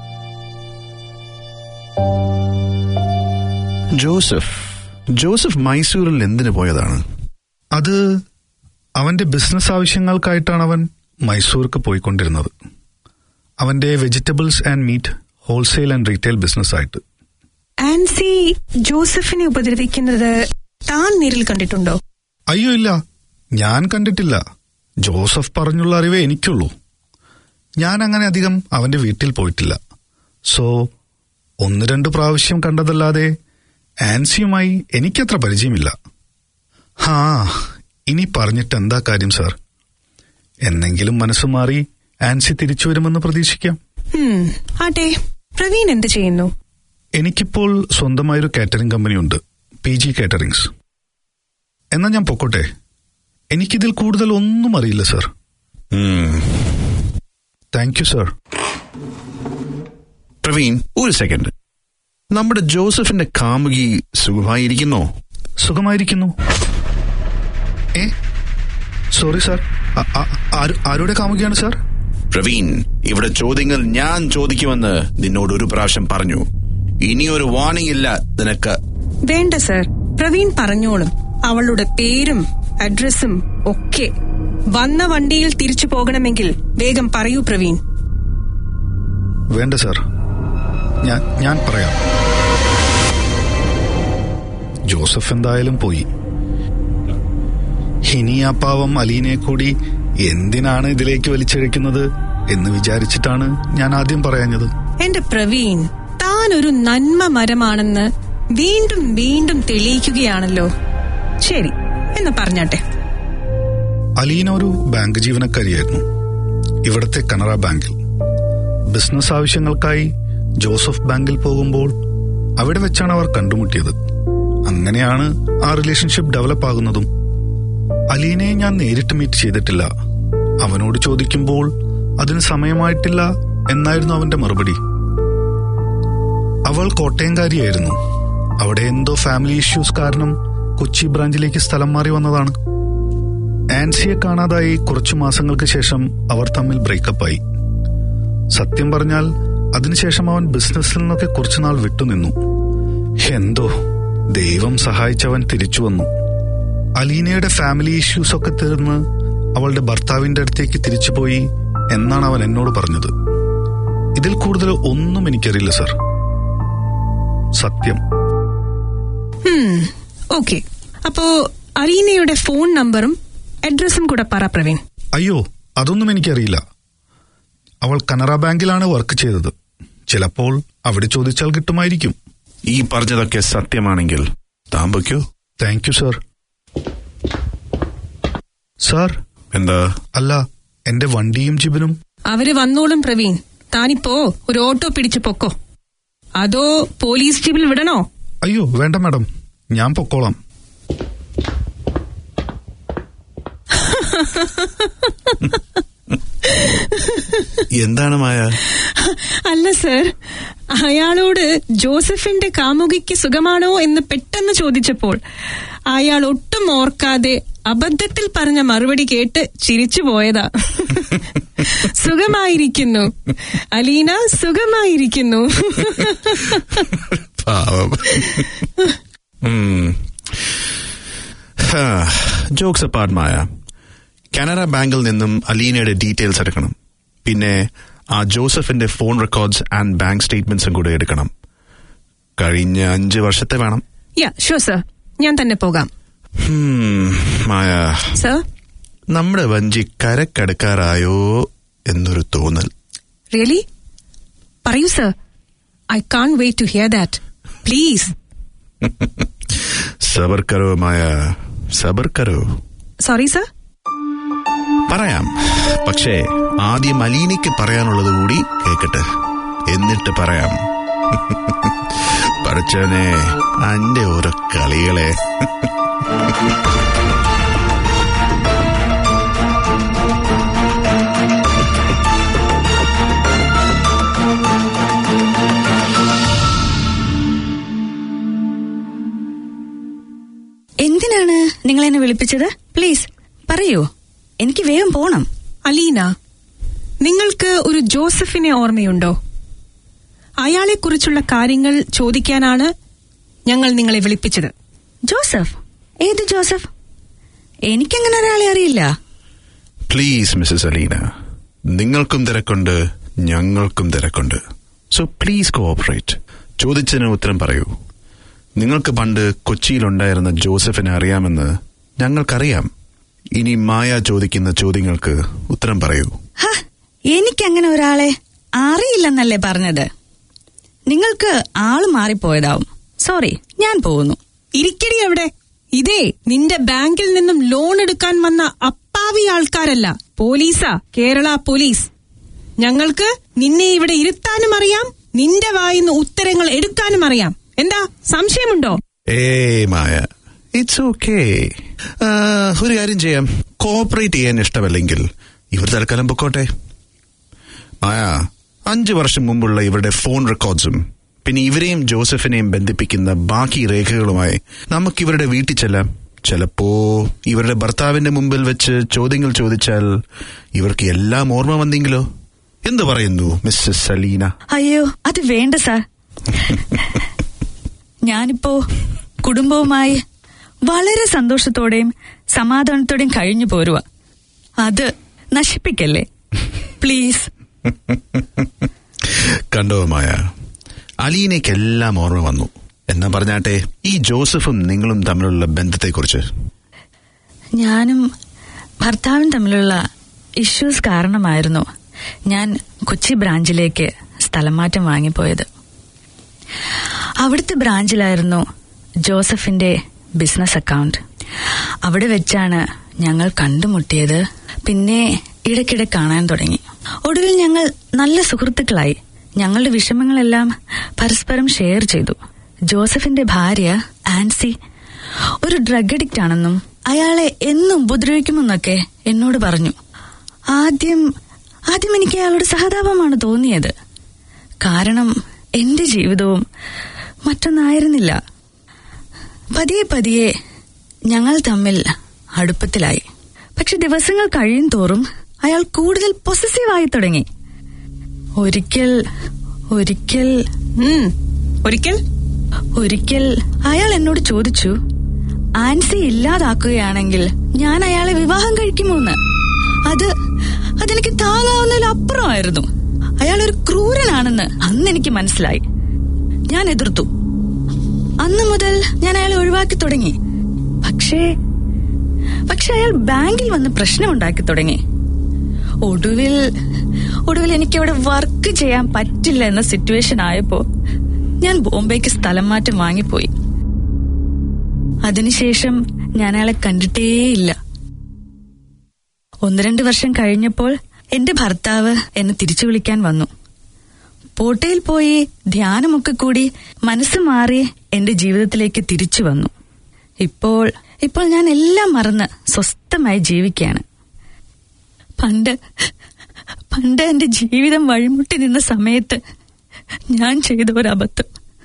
ജോസഫ് ജോസഫ് മൈസൂരിൽ എന്തിനു പോയതാണ്? അത് അവന്റെ ബിസിനസ് ആവശ്യങ്ങൾക്കായിട്ടാണ് അവൻ മൈസൂർക്ക് പോയിക്കൊണ്ടിരുന്നത്. അവന്റെ vegetables and meat wholesale and retail business ആയിട്ട്. ആൻസി ജോസഫിനെ ഉപദ്രവിക്കുന്നത് താൻ നേരിൽ കണ്ടിട്ടുണ്ടോ? അയ്യോ ഇല്ല, ഞാൻ കണ്ടിട്ടില്ല. ജോസഫ് പറഞ്ഞുള്ള അറിവേ എനിക്കുള്ളൂ. ഞാൻ അങ്ങനെ അധികം അവന്റെ വീട്ടിൽ പോയിട്ടില്ല. സോ ഒന്ന് രണ്ട് പ്രാവശ്യം കണ്ടതല്ലാതെ ആൻസിയുമായി എനിക്കത്ര പരിചയമില്ല. ഹാ, ഇനി പറഞ്ഞിട്ട് എന്താ കാര്യം സാർ? എന്നെങ്കിലും മനസ്സ് മാറി ആൻസി തിരിച്ചു വരുമെന്ന് പ്രതീക്ഷിക്കാം. ആട്ടെ, പ്രവീൺ എന്ത് ചെയ്യുന്നു? എനിക്കിപ്പോൾ സ്വന്തമായൊരു കാറ്ററിംഗ് കമ്പനിയുണ്ട്, പി ജി കാറ്ററിംഗ്സ്. എന്നാ ഞാൻ പൊക്കോട്ടെ, എനിക്കിതിൽ കൂടുതൽ ഒന്നും അറിയില്ല sir. Thank you sir. Praveen, ഒരു സെക്കൻഡ്. നമ്മുടെ ജോസഫിന്റെ കാമുകി സുഖമായിരിക്കുന്നോ? സുഖമായിരിക്കുന്നു. ഏ സോറി സാർ, ആരുടെ കാമുകിയാണ് സാർ? പ്രവീൺ, ഇവിടെ ചോദ്യങ്ങൾ ഞാൻ ചോദിക്കുമെന്ന് നിന്നോട് ഒരു പ്രാവശ്യം പറഞ്ഞു. ഇനിയൊരു വാർണിംഗ് ഇല്ല നിനക്ക്. വേണ്ട സാർ, പ്രവീൺ പറഞ്ഞോളും. അവളുടെ പേരും അഡ്രസ്സും ഒക്കെ. വന്ന വണ്ടിയിൽ തിരിച്ചു പോകണമെങ്കിൽ വേഗം പറയൂ പ്രവീൺ. വേണ്ട സാർ, ഞാൻ ഞാൻ പറയാം. ജോസഫ് എന്തായാലും പോയി. ഇനി ആ പാവം അലീനെ കൂടി എന്തിനാണ് ഇതിലേക്ക് വലിച്ചിഴക്കുന്നത് എന്ന് വിചാരിച്ചിട്ടാണ് ഞാൻ ആദ്യം പറയാഞ്ഞത്. എന്റെ പ്രവീൺ, താൻ ഒരു നന്മ മരമാണെന്ന് വീണ്ടും വീണ്ടും തെളിയിക്കുകയാണല്ലോ. ശരി, എന്ന് പറഞ്ഞാട്ടെ. അലീന ഒരു ബാങ്ക് ജീവനക്കാരിയായിരുന്നു, ഇവിടത്തെ കനറ ബാങ്കിൽ. ബിസിനസ് ആവശ്യങ്ങൾക്കായി ജോസഫ് ബാങ്കിൽ പോകുമ്പോൾ അവിടെ വെച്ചാണ് അവർ കണ്ടുമുട്ടിയത്. അങ്ങനെയാണ് ആ റിലേഷൻഷിപ്പ് ഡെവലപ്പ് ആകുന്നതും. അലീനയെ ഞാൻ നേരിട്ട് മീറ്റ് ചെയ്തിട്ടില്ല. അവനോട് ചോദിക്കുമ്പോൾ അതിന് സമയമായിട്ടില്ല എന്നായിരുന്നു അവന്റെ മറുപടി. അവൾ കോട്ടയംകാരിയായിരുന്നു. അവിടെ എന്തോ ഫാമിലി ഇഷ്യൂസ് കാരണം കൊച്ചി ബ്രാഞ്ചിലേക്ക് സ്ഥലം മാറി വന്നതാണ്. ആൻസിയെ കാണാതായി കുറച്ചു മാസങ്ങൾക്ക് ശേഷം അവർ തമ്മിൽ ബ്രേക്കപ്പായി. സത്യം പറഞ്ഞാൽ അതിനുശേഷം അവൻ ബിസിനസ്സിൽ നിന്നൊക്കെ കുറച്ചുനാൾ വിട്ടുനിന്നു. എന്തോ ദൈവം സഹായിച്ചവൻ തിരിച്ചു വന്നു. അലീനയുടെ ഫാമിലി ഇഷ്യൂസ് ഒക്കെ തീർന്ന് അവളുടെ ഭർത്താവിന്റെ അടുത്തേക്ക് തിരിച്ചുപോയി എന്നാണ് അവൻ എന്നോട് പറഞ്ഞത്. ഇതിൽ കൂടുതൽ ഒന്നും എനിക്കറിയില്ല സർ, സത്യം. ഓക്കെ, അപ്പോ അലീനയുടെ ഫോൺ നമ്പറും അഡ്രസ്സും കൂടെ പറ പ്രവീൺ. അയ്യോ, അതൊന്നും എനിക്കറിയില്ല. അവൾ കനറ ബാങ്കിലാണ് വർക്ക് ചെയ്തത്. ചിലപ്പോൾ അവിടെ ചോദിച്ചാൽ കിട്ടുമായിരിക്കും. ഈ പറഞ്ഞതൊക്കെ സത്യമാണെങ്കിൽ താൻ വയ്ക്കോ. Thank you sir. സാർ. എന്താ? അല്ല, എന്റെ വണ്ടിയും ജിബിനും. അവര് വന്നോളും പ്രവീൺ. താനിപ്പോ ഒരു ഓട്ടോ പിടിച്ചു പൊക്കോ, അതോ പോലീസ് ജീപ്പിൽ വിടണോ? അയ്യോ വേണ്ട മാഡം, ഞാൻ പൊക്കോളാം. എന്താണ് മായ? അല്ല സർ, അയാളോട് ജോസഫിന്റെ കാമുകിക്ക് സുഖമാണോ എന്ന് പെട്ടെന്ന് ചോദിച്ചപ്പോൾ അയാൾ ഒട്ടും ഓർക്കാതെ അബദ്ധത്തിൽ പറഞ്ഞ മറുപടി കേട്ട് ചിരിച്ചു പോയതാ. സുഖമായിരിക്കുന്നു അലീന, സുഖമായിരിക്കുന്നു. ജോക്സ് അപ്പാർട്ട് മായ, കാനറ ബാങ്കിൽ നിന്നും അലീനയുടെ ഡീറ്റെയിൽസ് എടുക്കണം. പിന്നെ ആ ജോസഫിന്റെ ഫോൺ റെക്കോർഡ്സ് ആൻഡ് ബാങ്ക് സ്റ്റേറ്റ്മെന്റ്സും കൂടെ എടുക്കണം. കഴിഞ്ഞ അഞ്ച് വർഷത്തെ വേണം. യാ ഷുവർ സർ, ഞാൻ തന്നെ പോകാം. മായ സർ, നമ്മുടെ വഞ്ചി കരക്കടക്കാറായോ എന്നൊരു തോന്നൽ. റിയലി? പറയൂ sir, I can't wait to hear that. Please. സബർ കരോ മായ, സബർ കരോ. Sorry sir. പറയാം, പക്ഷേ ആദ്യം അലീനയ്ക്ക് പറയാനുള്ളത് കൂടി കേക്കട്ടെ, എന്നിട്ട് പറയാം. പഠിച്ചവനെ, അന്റെ ഓരോ കളികളെ. വിളിപ്പിച്ചത്? പ്ലീസ് പറയൂ, എനിക്ക് വേഗം പോണം. അലീന, നിങ്ങൾക്ക് ഒരു ജോസഫിനെ ഓർമ്മയുണ്ടോ? അയാളെക്കുറിച്ചുള്ള കാര്യങ്ങൾ ചോദിക്കാനാണ് ഞങ്ങൾ നിങ്ങളെ വിളിപ്പിച്ചത്. ജോസഫ്? ഏത് ജോസഫ്? എനിക്കങ്ങനെ ഒരാളെ അറിയില്ല. പ്ലീസ് മിസ്സസ് അലീന, നിങ്ങൾക്കും തിരക്കുണ്ട്, ഞങ്ങൾക്കും തിരക്കുണ്ട്. So please cooperate. ചോദിച്ചതിന് ഉത്തരം പറയൂ. നിങ്ങൾക്ക് പണ്ട് കൊച്ചിയിലുണ്ടായിരുന്ന ജോസഫിനെ അറിയാമെന്ന് ഞങ്ങൾക്കറിയാം. ഇനി മായ ചോദിക്കുന്ന ചോദ്യങ്ങൾക്ക് ഉത്തരം പറയൂ. എനിക്കങ്ങനെ ഒരാളെ അറിയില്ലെന്നല്ലേ പറഞ്ഞത്? നിങ്ങൾക്ക് ആള് മാറിപ്പോയതാവും. സോറി, ഞാൻ പോകുന്നു. ഇരിക്കടി അവിടെ. ഇതേ നിന്റെ ബാങ്കിൽ നിന്നും ലോൺ എടുക്കാൻ വന്ന അപ്പാവി ആൾക്കാരല്ല, പോലീസാ, കേരള പോലീസ്. ഞങ്ങൾക്ക് നിന്നെ ഇവിടെ ഇരുത്താനും അറിയാം, നിന്റെ വായിന്ന് ഉത്തരങ്ങൾ എടുക്കാനും അറിയാം. എന്താ സംശയമുണ്ടോ? ഏയ് മായ, ഇറ്റ്സ് ഓക്കേ. ഒരു കാര്യം ചെയ്യാം, കോഓപ്പറേറ്റ് ചെയ്യാൻ ഇഷ്ടമല്ലെങ്കിൽ ഇവർ തൽക്കാലം പൊക്കോട്ടെ. മായ, അഞ്ചു വർഷം മുമ്പുള്ള ഇവരുടെ ഫോൺ റെക്കോർഡ്സും പിന്നെ ഇവരെയും ജോസഫിനെയും ബന്ധിപ്പിക്കുന്ന ബാക്കി രേഖകളുമായി നമുക്ക് ഇവരുടെ വീട്ടിൽ ചെല്ലാം. ചിലപ്പോ ഇവരുടെ ഭർത്താവിന്റെ മുമ്പിൽ വെച്ച് ചോദ്യങ്ങൾ ചോദിച്ചാൽ ഇവർക്ക് എല്ലാം ഓർമ്മ വന്നെങ്കിലോ? എന്ത് പറയുന്നു മിസ്സസ് സലീന? അയ്യോ, അത് വേണ്ട സാർ. ഞാനിപ്പോ കുടുംബവുമായി വളരെ സന്തോഷത്തോടെയും സമാധാനത്തോടെയും കഴിഞ്ഞു പോരുക. അത് നശിപ്പിക്കല്ലേ പ്ലീസ്. കണ്ടോ മായ, അലീനയ്ക്കെല്ലാം ഓർമ്മ വന്നു. എന്നാ പറഞ്ഞാട്ടെ, ഈ ജോസഫും നിങ്ങളും തമ്മിലുള്ള ബന്ധത്തെക്കുറിച്ച്. ഞാനും ഭർത്താവും തമ്മിലുള്ള ഇഷ്യൂസ് കാരണമായിരുന്നു ഞാൻ കൊച്ചി ബ്രാഞ്ചിലേക്ക് സ്ഥലം മാറ്റം വാങ്ങിപ്പോയത്. അവിടുത്തെ ബ്രാഞ്ചിലായിരുന്നു ജോസഫിന്റെ ബിസിനസ് അക്കൗണ്ട്. അവിടെ വെച്ചാണ് ഞങ്ങൾ കണ്ടുമുട്ടിയത്. പിന്നെ ഇടയ്ക്കിടെ കാണാൻ തുടങ്ങി. ഒടുവിൽ ഞങ്ങൾ നല്ല സുഹൃത്തുക്കളായി. ഞങ്ങളുടെ വിഷമങ്ങളെല്ലാം പരസ്പരം ഷെയർ ചെയ്തു. ജോസഫിന്റെ ഭാര്യ ആൻസി ഒരു ഡ്രഗ് അഡിക്റ്റ് ആണെന്നും അയാളെ എന്നും ഉപദ്രവിക്കുമെന്നൊക്കെ എന്നോട് പറഞ്ഞു. ആദ്യം ആദ്യം എനിക്ക് അയാളോട് സഹതാപമാണ് തോന്നിയത്. കാരണം എന്റെ ജീവിതവും മറ്റൊന്നായിരുന്നില്ല. പതിയെ പതിയെ ഞങ്ങൾ തമ്മിൽ അടുപ്പത്തിലായി. പക്ഷെ ദിവസങ്ങൾ കഴിയും തോറും അയാൾ കൂടുതൽ പൊസസീവായി തുടങ്ങി. ഒരിക്കൽ ഒരിക്കൽ ഒരിക്കൽ ഒരിക്കൽ അയാൾ എന്നോട് ചോദിച്ചു, ആൻസി ഇല്ലാതാക്കുകയാണെങ്കിൽ ഞാൻ അയാളെ വിവാഹം കഴിക്കുമോന്ന്. അത് അതെനിക്ക് താങ്ങാവുന്നതിലപ്പുറമായിരുന്നു. അയാൾ ഒരു ക്രൂരനാണെന്ന് അന്ന് എനിക്ക് മനസ്സിലായി. ഞാൻ എതിർത്തു. അന്നു മുതൽ ഞാൻ അയാളെ ഒഴിവാക്കി തുടങ്ങി. പക്ഷേ പക്ഷെ അയാൾ ബാങ്കിൽ വന്ന് പ്രശ്നമുണ്ടാക്കി തുടങ്ങി. ഒടുവിൽ ഒടുവിൽ എനിക്ക് അവിടെ വർക്ക് ചെയ്യാൻ പറ്റില്ല എന്ന സിറ്റുവേഷൻ ആയപ്പോ ഞാൻ ബോംബെക്ക് സ്ഥലം മാറ്റം വാങ്ങിപ്പോയി. അതിനുശേഷം ഞാൻ അയാളെ കണ്ടിട്ടേയില്ല. ഒന്ന് രണ്ട് വർഷം കഴിഞ്ഞപ്പോൾ എന്റെ ഭർത്താവ് എന്നെ തിരിച്ചു വിളിക്കാൻ വന്നു. പോട്ടയിൽ പോയി ധ്യാനമൊക്കെ കൂടി മനസ്സ് മാറി എന്റെ ജീവിതത്തിലേക്ക് തിരിച്ചു വന്നു. ഇപ്പോൾ ഇപ്പോൾ ഞാൻ എല്ലാം മറന്ന് സ്വസ്ഥമായി ജീവിക്കുകയാണ്. പണ്ട് പണ്ട് എന്റെ ജീവിതം വഴിമുട്ടി നിന്ന സമയത്ത് ഞാൻ ചെയ്ത ഒരു അബദ്ധം.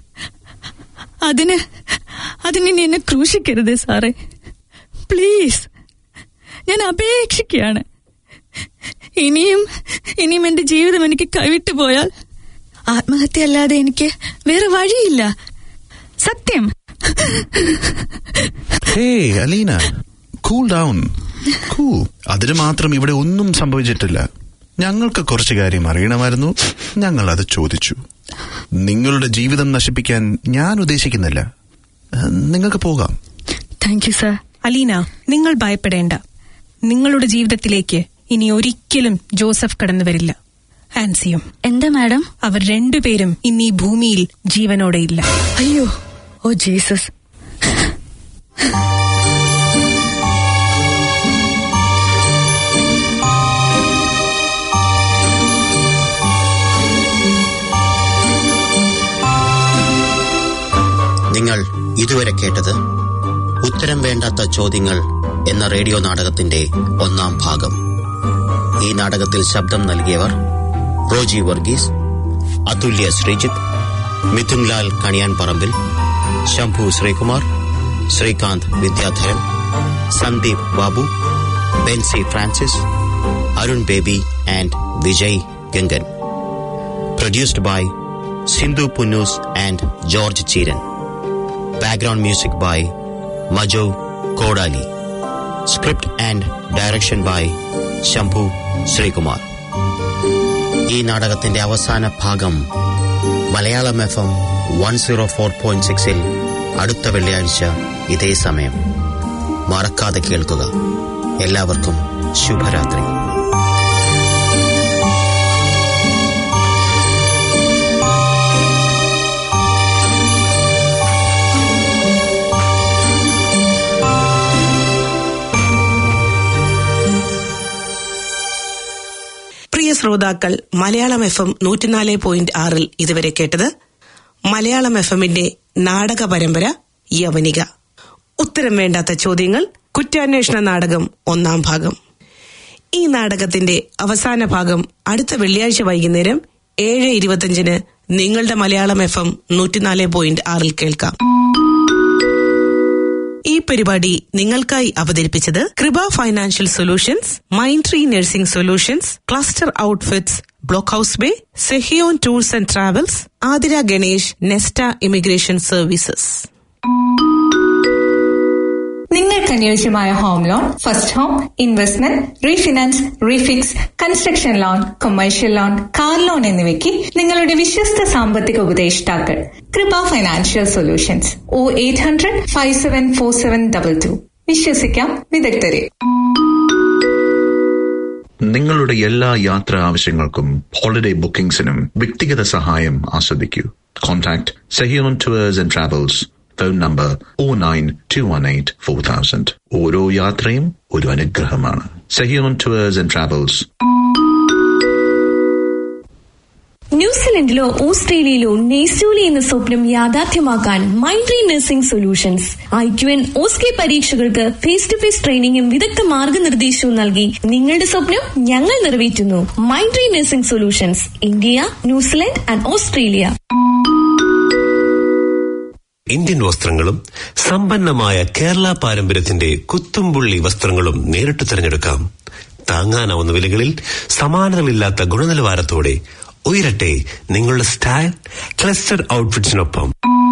അതിന് അതിനി എന്നെ ക്രൂശിക്കരുത് സാറേ, പ്ലീസ്. ഞാൻ അപേക്ഷിക്കുകയാണ്. ഇനിയും ഇനിയും എന്റെ ജീവിതം എനിക്ക് കൈവിട്ടു പോയാൽ ആത്മഹത്യ അല്ലാതെ എനിക്ക് വേറെ വഴിയില്ല. സത്യം. Hey Aleena, cool down. Cool. അതിന് മാത്രം ഇവിടെ ഒന്നും സംഭവിച്ചിട്ടില്ല. ഞങ്ങൾക്ക് കുറച്ച് കാര്യം അറിയണമായിരുന്നു, ഞങ്ങൾ അത് ചോദിച്ചു. നിങ്ങളുടെ ജീവിതം നശിപ്പിക്കാൻ ഞാൻ ഉദ്ദേശിക്കുന്നില്ല. നിങ്ങൾക്ക് പോകാം. Thank you sir. അലീന, നിങ്ങൾ ഭയപ്പെടേണ്ട. നിങ്ങളുടെ ജീവിതത്തിലേക്ക് ഇനി ഒരിക്കലും ജോസഫ് കടന്നു വരില്ല. ആൻസിയും. എന്താ മാഡം? അവർ രണ്ടുപേരും ഇന്ന് ഈ ഭൂമിയിൽ ജീവനോടെ ഇല്ല. അയ്യോ, ഓ ജീസസ്. നിങ്ങൾ ഇതുവരെ കേട്ടത് ഉത്തരം വേണ്ടാത്ത ചോദ്യങ്ങൾ എന്ന റേഡിയോ നാടകത്തിന്റെ ഒന്നാം ഭാഗം. ഈ നാടകത്തിൽ ശബ്ദം നൽകിയവർ റോജി വർഗീസ്, അതുല്യ ശ്രീജിത്ത്, മിഥുൻലാൽ കണിയാൻ പറമ്പിൽ, Shambhu Sreekumar, Srikanth Vidyadharan, Sandeep Babu, Bensi Francis, Arun Baby and Vijay Gangan. Produced by Sindhu Punnus and George Cheeran. Background music by Majo Kodali. Script and direction by Shambhu Srikumar. ഈ നാടകത്തിന്റെ അവസാന ഭാഗം Malayalam F M one zero four point സിക്സിൽ അടുത്ത വെള്ളിയാഴ്ച ഇതേ സമയം മറക്കാതെ കേൾക്കുക. എല്ലാവർക്കും ശുഭരാത്രി. പ്രിയ ശ്രോതാക്കൾ, മലയാളം എഫ് എം നൂറ്റിനാല് പോയിന്റ് ആറിൽ ഇതുവരെ കേട്ടത് മലയാളം എഫ് എമ്മിന്റെ നാടക പരമ്പര യവനിക. ഉത്തരം വേണ്ടാത്ത ചോദ്യങ്ങൾ കുറ്റാന്വേഷണ നാടകം ഒന്നാം ഭാഗം. ഈ നാടകത്തിന്റെ അവസാന ഭാഗം അടുത്ത വെള്ളിയാഴ്ച വൈകുന്നേരം ഏഴ് ഇരുപത്തിയഞ്ചിന് നിങ്ങളുടെ മലയാളം എഫ് എം നൂറ്റിനാല് പോയിന്റ് ആറിൽ കേൾക്കാം. ഈ പരിപാടി നിങ്ങൾക്കായി അവതരിപ്പിച്ചത് Kripa financial solutions, mind tree nursing solutions, cluster outfits, block house bay, Sehion tours and travels, Athira Ganesh, Nesta immigration services. നിങ്ങൾക്ക് അനുയോജ്യമായ home loan, first home, investment, refinance, refix, construction loan, commercial loan, car loan എന്നിവയ്ക്ക് നിങ്ങളുടെ വിശ്വസ്ത സാമ്പത്തിക ഉപദേഷ്ടാക്കൾ കൃപ ഫൈനാൻഷ്യൽ സൊല്യൂഷൻസ്. ഓ eight hundred five seven four seven double two. വിശ്വസിക്കാം വിദഗ്ധരെ. നിങ്ങളുടെ എല്ലാ യാത്രാ ആവശ്യങ്ങൾക്കും ഹോളിഡേ ബുക്കിംഗ്സിനും വ്യക്തിഗത സഹായം ആസ്വദിക്കൂ. Contact Sehion tours and travels. Phone number O nine two one eight four thousand. ഓരോ യാത്രയും ഒരു അനുഗ്രഹമാണ്. Sehion tours and travels. ന്യൂസിലൻഡിലോ ഓസ്ട്രേലിയയിലോ നെയ്സൂലി എന്ന സ്വപ്നം യാഥാർത്ഥ്യമാക്കാൻ mind tree nursing solutions I Q N OSCE പരീക്ഷകൾക്ക് ഫേസ് ടു ഫേസ് ട്രെയിനിങ്ങും വിദഗ്ധ മാർഗനിർദ്ദേശവും നൽകി നിങ്ങളുടെ സ്വപ്നം ഞങ്ങൾ നിറവേറ്റുന്നു. Mind tree nursing solutions, India, New Zealand and Australia. Indian വസ്ത്രങ്ങളും സമ്പന്നമായ കേരള പാരമ്പര്യത്തിന്റെ കുത്തുംപുള്ളി വസ്ത്രങ്ങളും നേരിട്ട് തിരഞ്ഞെടുക്കാം. താങ്ങാനാവുന്ന വിലകളിൽ സമാനതകളില്ലാത്ത ഗുണനിലവാരത്തോടെ ഉയരട്ടെ നിങ്ങളുടെ സ്റ്റൈൽ ക്ലസ്റ്റർ ഔട്ട്ഫിറ്റ്സിനൊപ്പം.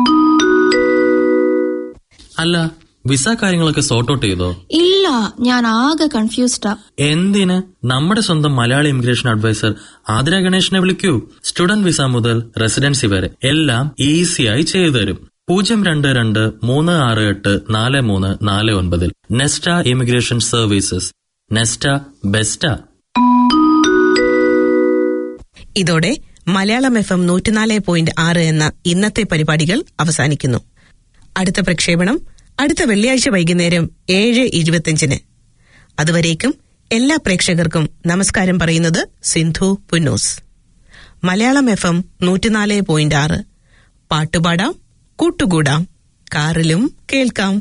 അല്ല, വിസ കാര്യങ്ങളൊക്കെ സോർട്ട് ഔട്ട് ചെയ്തോ? ഇല്ല, ഞാൻ ആകെ കൺഫ്യൂസ്ഡാ. എന്തിന്? നമ്മുടെ സ്വന്തം മലയാളി ഇമിഗ്രേഷൻ അഡ്വൈസർ ആതിര ഗണേഷിനെ വിളിക്കൂ. സ്റ്റുഡന്റ് വിസ മുതൽ റെസിഡൻസി വരെ എല്ലാം ഈസിയായി ചെയ്തു തരും. പൂജ്യം രണ്ട് രണ്ട് മൂന്ന് ആറ് എട്ട് നാല് മൂന്ന് നാല് ഒൻപതിൽ നെസ്റ്റ ഇമിഗ്രേഷൻ സർവീസസ്. നെസ്റ്റ ബെസ്റ്റ. ഇതോടെ മലയാളം എഫ് എം നൂറ്റിനാല് പോയിന്റ് ആറ് എന്ന ഇന്നത്തെ പരിപാടികൾ അവസാനിക്കുന്നു. അടുത്ത പ്രക്ഷേപണം അടുത്ത വെള്ളിയാഴ്ച വൈകുന്നേരം ഏഴ് ഇരുപത്തിയഞ്ചിന്. അതുവരേക്കും എല്ലാ പ്രേക്ഷകർക്കും നമസ്കാരം പറയുന്നത് സിന്ധു പുന്നൂസ്. മലയാളം എഫ് എം നൂറ്റിനാല് പോയിന്റ് ആറ്. പാട്ടുപാടാം, കൂട്ടുകൂടാം, കാറിലും കേൾക്കാം.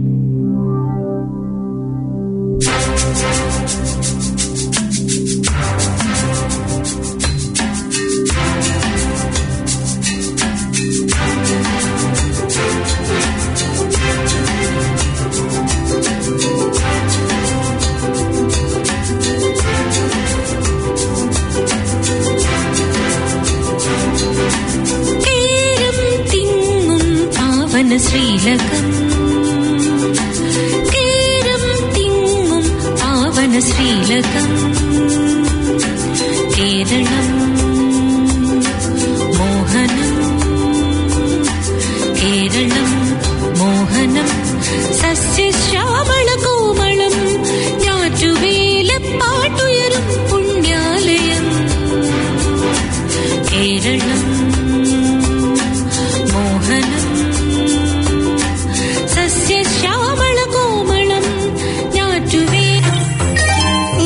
ശ്രീലകം കേരം തിങ്ങും പാവന ശ്രീലകം കേരളം